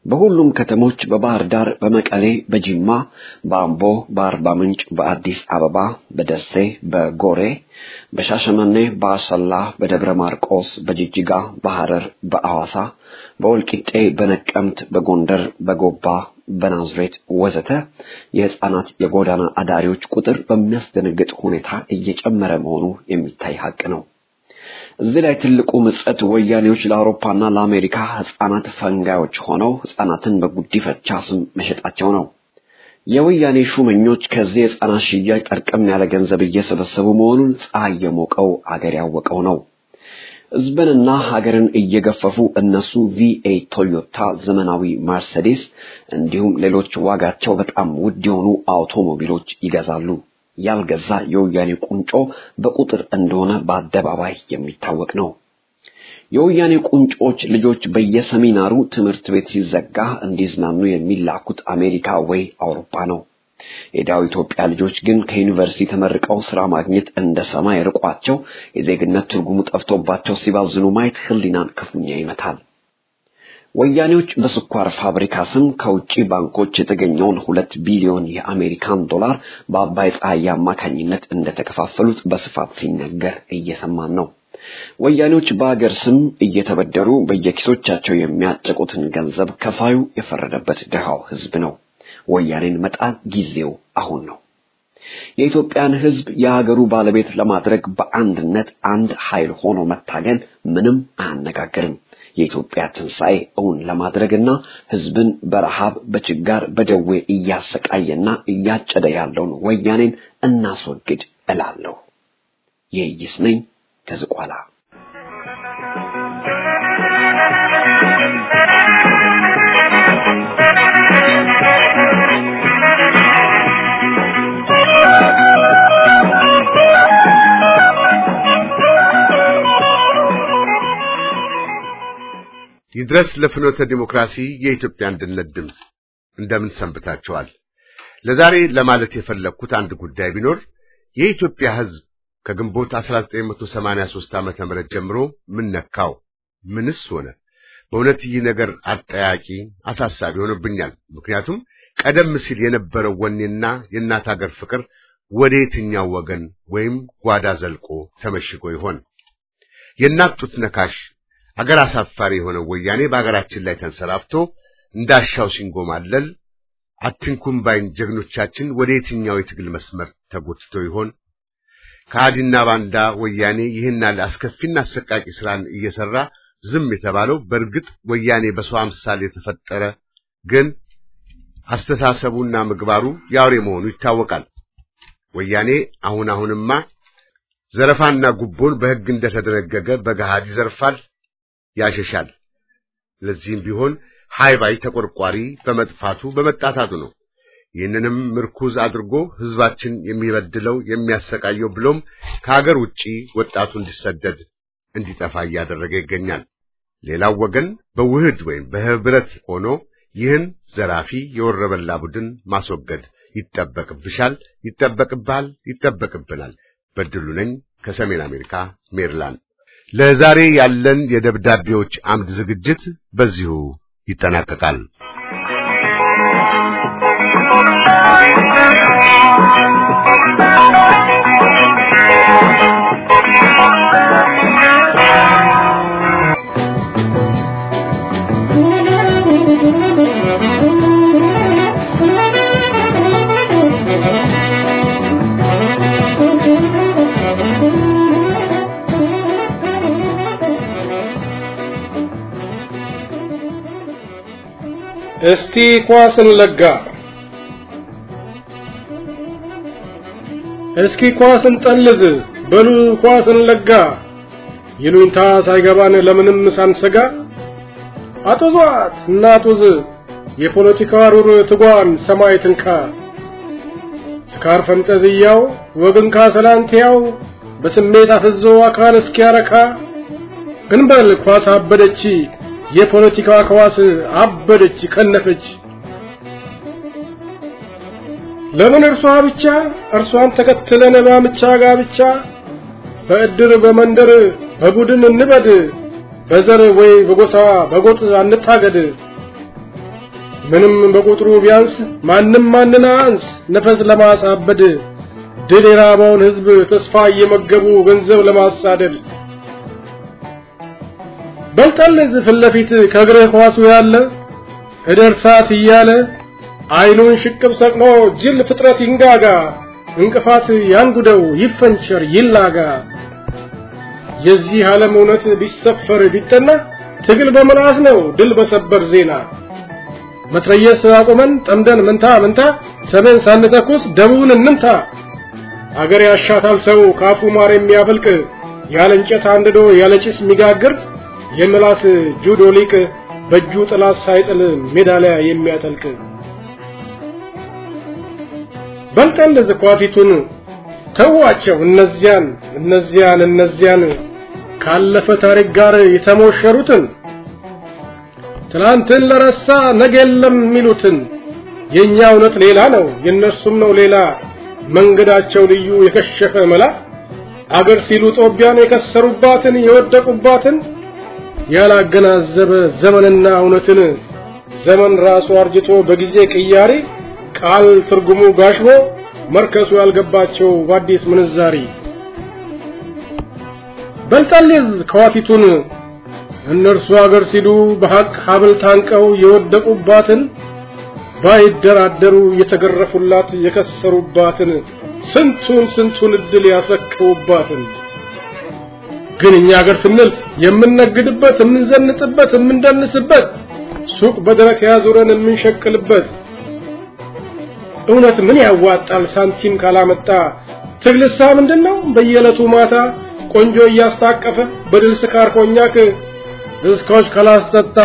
Speaker 4: በሁሉም ከተሞች በባህር ዳር፣ በመቀሌ፣ በጂማ፣ በአምቦ፣ በአርባ ምንጭ፣ በአዲስ አበባ፣ በደሴ፣ በጎሬ፣ በሻሸመኔ፣ በአሰላ፣ በደብረ ማርቆስ፣ በጅጅጋ፣ በሐረር፣ በአዋሳ፣ በወልቂጤ፣ በነቀምት፣ በጎንደር፣ በጎባ፣ በናዝሬት ወዘተ የህፃናት የጎዳና አዳሪዎች ቁጥር በሚያስደነግጥ ሁኔታ እየጨመረ መሆኑ የሚታይ ሀቅ ነው። እዚህ ላይ ትልቁ ምጸት ወያኔዎች ለአውሮፓና ለአሜሪካ ህፃናት ፈንጋዮች ሆነው ህፃናትን በጉዲፈቻ ስም መሸጣቸው ነው። የወያኔ ሹመኞች ከዚህ የህፃናት ሽያጭ ጠርቀም ያለ ገንዘብ እየሰበሰቡ መሆኑን ፀሐይ የሞቀው አገር ያወቀው ነው። ህዝብንና ሀገርን እየገፈፉ እነሱ V8 ቶዮታ፣ ዘመናዊ መርሴዲስ እንዲሁም ሌሎች ዋጋቸው በጣም ውድ የሆኑ አውቶሞቢሎች ይገዛሉ። ያልገዛ የወያኔ ቁንጮ በቁጥር እንደሆነ በአደባባይ የሚታወቅ ነው። የወያኔ ቁንጮች ልጆች በየሰሚናሩ ትምህርት ቤት ሲዘጋ እንዲዝናኑ የሚላኩት አሜሪካ ወይ አውሮፓ ነው። የዳው ኢትዮጵያ ልጆች ግን ከዩኒቨርሲቲ ተመርቀው ስራ ማግኘት እንደ ሰማይ ርቋቸው የዜግነት ትርጉሙ ጠፍቶባቸው ሲባዝኑ ማየት ህሊናን ክፉኛ ይመታል። ወያኔዎች በስኳር ፋብሪካ ስም ከውጪ ባንኮች የተገኘውን 2 ቢሊዮን የአሜሪካን ዶላር በአባይ ፀሐይ አማካኝነት እንደተከፋፈሉት በስፋት ሲነገር እየሰማን ነው። ወያኔዎች በአገር ስም እየተበደሩ በየኪሶቻቸው የሚያጨቁትን ገንዘብ ከፋዩ የፈረደበት ድሃው ህዝብ ነው። ወያኔን መጣል ጊዜው አሁን ነው። የኢትዮጵያን ህዝብ የሀገሩ ባለቤት ለማድረግ በአንድነት አንድ ኃይል ሆኖ መታገል ምንም አያነጋግርም። የኢትዮጵያ ትንሣኤ እውን ለማድረግና ህዝብን በረሃብ በችጋር በደዌ እያሰቃየና እያጨደ ያለውን ወያኔን እናስወግድ እላለሁ። የይስ ነኝ ከዝቋላ።
Speaker 8: ይድረስ ለፍኖተ ዲሞክራሲ የኢትዮጵያ አንድነት ድምጽ። እንደምን ሰንብታችኋል? ለዛሬ ለማለት የፈለኩት አንድ ጉዳይ ቢኖር የኢትዮጵያ ህዝብ ከግንቦት 1983 ዓመተ ምህረት ጀምሮ ምን ነካው? ምንስ ሆነ? በእውነት ይህ ነገር አጠያቂ አሳሳቢ ሆኖብኛል። ምክንያቱም ቀደም ሲል የነበረው ወኔና የእናት ሀገር ፍቅር ወደ የትኛው ወገን ወይም ጓዳ ዘልቆ ተመሽጎ ይሆን? የእናት ጡት ነካሽ አገር አሳፋሪ የሆነ ወያኔ በአገራችን ላይ ተንሰራፍቶ እንዳሻው ሲንጎማለል አትንኩም ባይን ጀግኖቻችን ወደ የትኛው የትግል መስመር ተጎትቶ ይሆን? ከአዲና ባንዳ ወያኔ ይህን አስከፊና አሰቃቂ ስራን እየሰራ ዝም የተባለው በእርግጥ ወያኔ በሰው አምሳል የተፈጠረ ግን አስተሳሰቡና ምግባሩ ያውሬ መሆኑ ይታወቃል። ወያኔ አሁንማ ዘረፋና ጉቦን በሕግ እንደተደነገገ በገሃድ ይዘርፋል፣ ያሸሻል። ለዚህም ቢሆን ሃይባይ ተቆርቋሪ በመጥፋቱ በመጣታቱ ነው። ይህንንም ምርኩዝ አድርጎ ህዝባችን የሚበድለው የሚያሰቃየው ብሎም ከሀገር ውጪ ወጣቱ እንዲሰደድ እንዲጠፋ እያደረገ ይገኛል። ሌላው ወገን በውህድ ወይም በህብረት ሆኖ ይህን ዘራፊ የወረበላ ቡድን ማስወገድ ይጠበቅብሻል፣ ይጠበቅብሃል፣ ይጠበቅብናል። በድሉ ነኝ ከሰሜን አሜሪካ ሜሪላንድ። ለዛሬ ያለን የደብዳቤዎች አምድ ዝግጅት በዚሁ ይጠናቀቃል።
Speaker 9: እስቲ ኳስን ለጋ እስኪ ኳስን ጠልዝ በሉ ኳስን ለጋ ይሉኝታ ሳይገባን ለምንም ሳንሰጋ አጡዟት እናጡዝ የፖለቲካ ሩር ትጓን ሰማይ ትንካ ስካር ፈንጠዝያው ወግን ካሰላንቲያው በስሜት አፍዞ አካል እስኪያረካ እንበል ኳስ አበደች የፖለቲካ ኳስ አበደች ከነፈች ለምን እርሷን ተከትለን ባምቻ ጋብቻ በእድር በመንደር በቡድን እንበድ በዘር ወይ በጎሳ በጎጥ አንታገድ ምንም በቁጥሩ ቢያንስ ማንም ማንና አንስ ነፈስ ለማሳበድ ድል የራበውን ህዝብ ተስፋ እየመገቡ ገንዘብ ለማሳደድ በልጠልዝ ፍለፊት ከግሬ ኳሱ ያለ እደርሳት እያለ አይኑን ሽቅብ ሰቅሎ ጅል ፍጥረት ይንጋጋ እንቅፋት ያንጉደው ይፈንቸር ይላጋ የዚህ ዓለም እውነት ቢሰፈር ቢጠና ትግል በመላስ ነው ድል በሰበር ዜና መትረየስ አቆመን ጠምደን መንታ ሰሜን ሳንተኩስ ደቡብን እንምታ አገር ያሻታል ሰው ካፉ ማር የሚያፈልቅ ያለ እንጨት አንድዶ ያለ ጭስ የሚጋግር የምላስ ጁዶ ሊቅ በእጁ ጥላት ሳይጥል ሜዳሊያ የሚያጠልቅ በልጠን ለዘኳፊቱን ተዋቸው እነዚያን ካለፈ ታሪክ ጋር የተሞሸሩትን ትላንትን ለረሳ ነገ የለም የሚሉትን የኛ እውነት ሌላ ነው የነሱም ነው ሌላ መንገዳቸው ልዩ የከሸፈ መላ አገር ሲሉ ጦቢያን የከሰሩባትን የወደቁባትን ያላገናዘበ ዘመንና እውነትን ዘመን ራሱ አርጅቶ በጊዜ ቅያሪ ቃል ትርጉሙ ጋሽቦ መርከሱ ያልገባቸው በአዲስ ምንዛሪ በልጠልዝ ከዋፊቱን እነርሱ አገር ሲሉ በሐቅ ሀብል ታንቀው የወደቁባትን ባይደራደሩ የተገረፉላት የከሰሩባትን ስንቱን እድል ያሰከውባትን ግን እኛ አገር ስንል የምንነግድበት የምንዘንጥበት የምንደንስበት ሱቅ በደረቅ ያዙረን የምንሸቅልበት እውነት ምን ያዋጣል ሳንቲም ካላመጣ ትግልሳ ምንድነው በየለቱ ማታ ቆንጆ እያስታቀፈ በድል ስካር ኮኛክ እስኮች ካላስጠጣ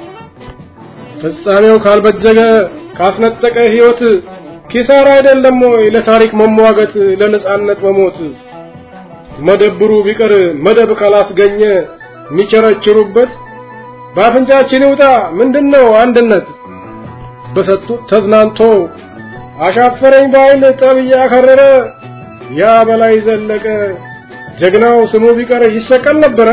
Speaker 9: ፍጻሜው ካልበጀገ ካስነጠቀ ህይወት ኪሳራ አይደለም ወይ ለታሪክ መሟገት ለነጻነት መሞት መደብሩ ቢቀር መደብ ካላስገኘ ሚቸረችሩበት ባፍንጫችን ይውጣ ምንድነው አንድነት በሰጡት ተዝናንቶ አሻፈረኝ ባይል ጠብያ ከረረ ያ በላይ ዘለቀ ጀግናው ስሙ ቢቀር ይሰቀል ነበር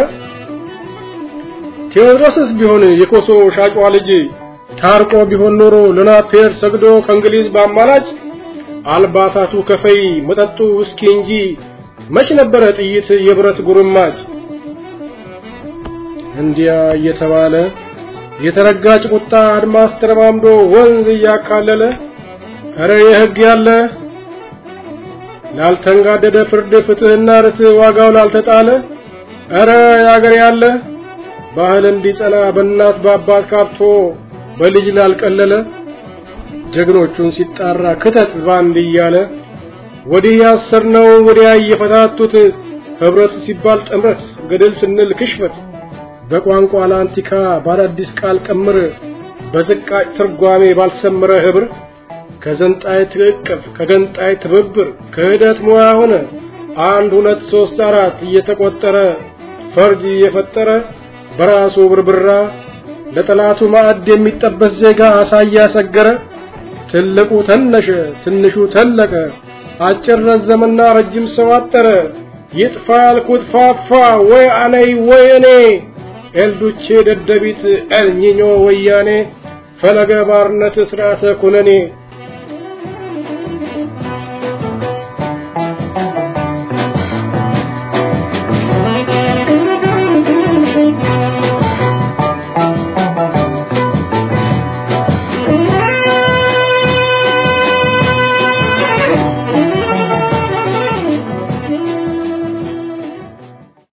Speaker 9: ቴዎድሮስስ ቢሆን የኮሶ ሻጯ ልጅ ታርቆ ቢሆን ኖሮ ለናፔር ሰግዶ ከእንግሊዝ ባማላጭ አልባሳቱ ከፈይ መጠጡ ውስኪ እንጂ መች ነበረ ጥይት የብረት ጉርማጭ እንዲያ እየተባለ የተረጋጭ ቁጣ አድማስ ተረማምዶ ወንዝ ያካለለ አረ የህግ ያለ ላልተንጋደደ ፍርድ ፍትህና ርትዕ ዋጋው ላልተጣለ አረ ያገር ያለ ባህል እንዲጸና በእናት በአባት ካብቶ በልጅ ላልቀለለ ጀግኖቹን ሲጣራ ከተት ባንድ እያለ ወዲህ ያሰርነው ወዲያ እየፈታቱት ህብረት ሲባል ጥምረት ገደል ስንል ክሽፈት በቋንቋ ላንቲካ ባዳዲስ ቃል ቀምር በዝቃጭ ትርጓሜ ባልሰመረ ህብር ከዘንጣይ ትዕቅፍ ከገንጣይ ትብብር ከህደት ሙያ ሆነ 1 2 3 4 እየተቆጠረ ፈርጅ እየፈጠረ በራሱ ብርብራ ለጠላቱ ማዕድ የሚጠበስ ዜጋ አሳያ ሰገረ ትልቁ ተነሸ ትንሹ ተለቀ አጭር ረዘመና ረጅም ሰው አጠረ ይጥፋ ያልኩት ፋፋ ወይ አነይ ወይ እኔ ኤልዱቼ ደደቢት ኤልኒኞ ወያኔ ፈለገ ባርነት ስርዓተ ኩነኔ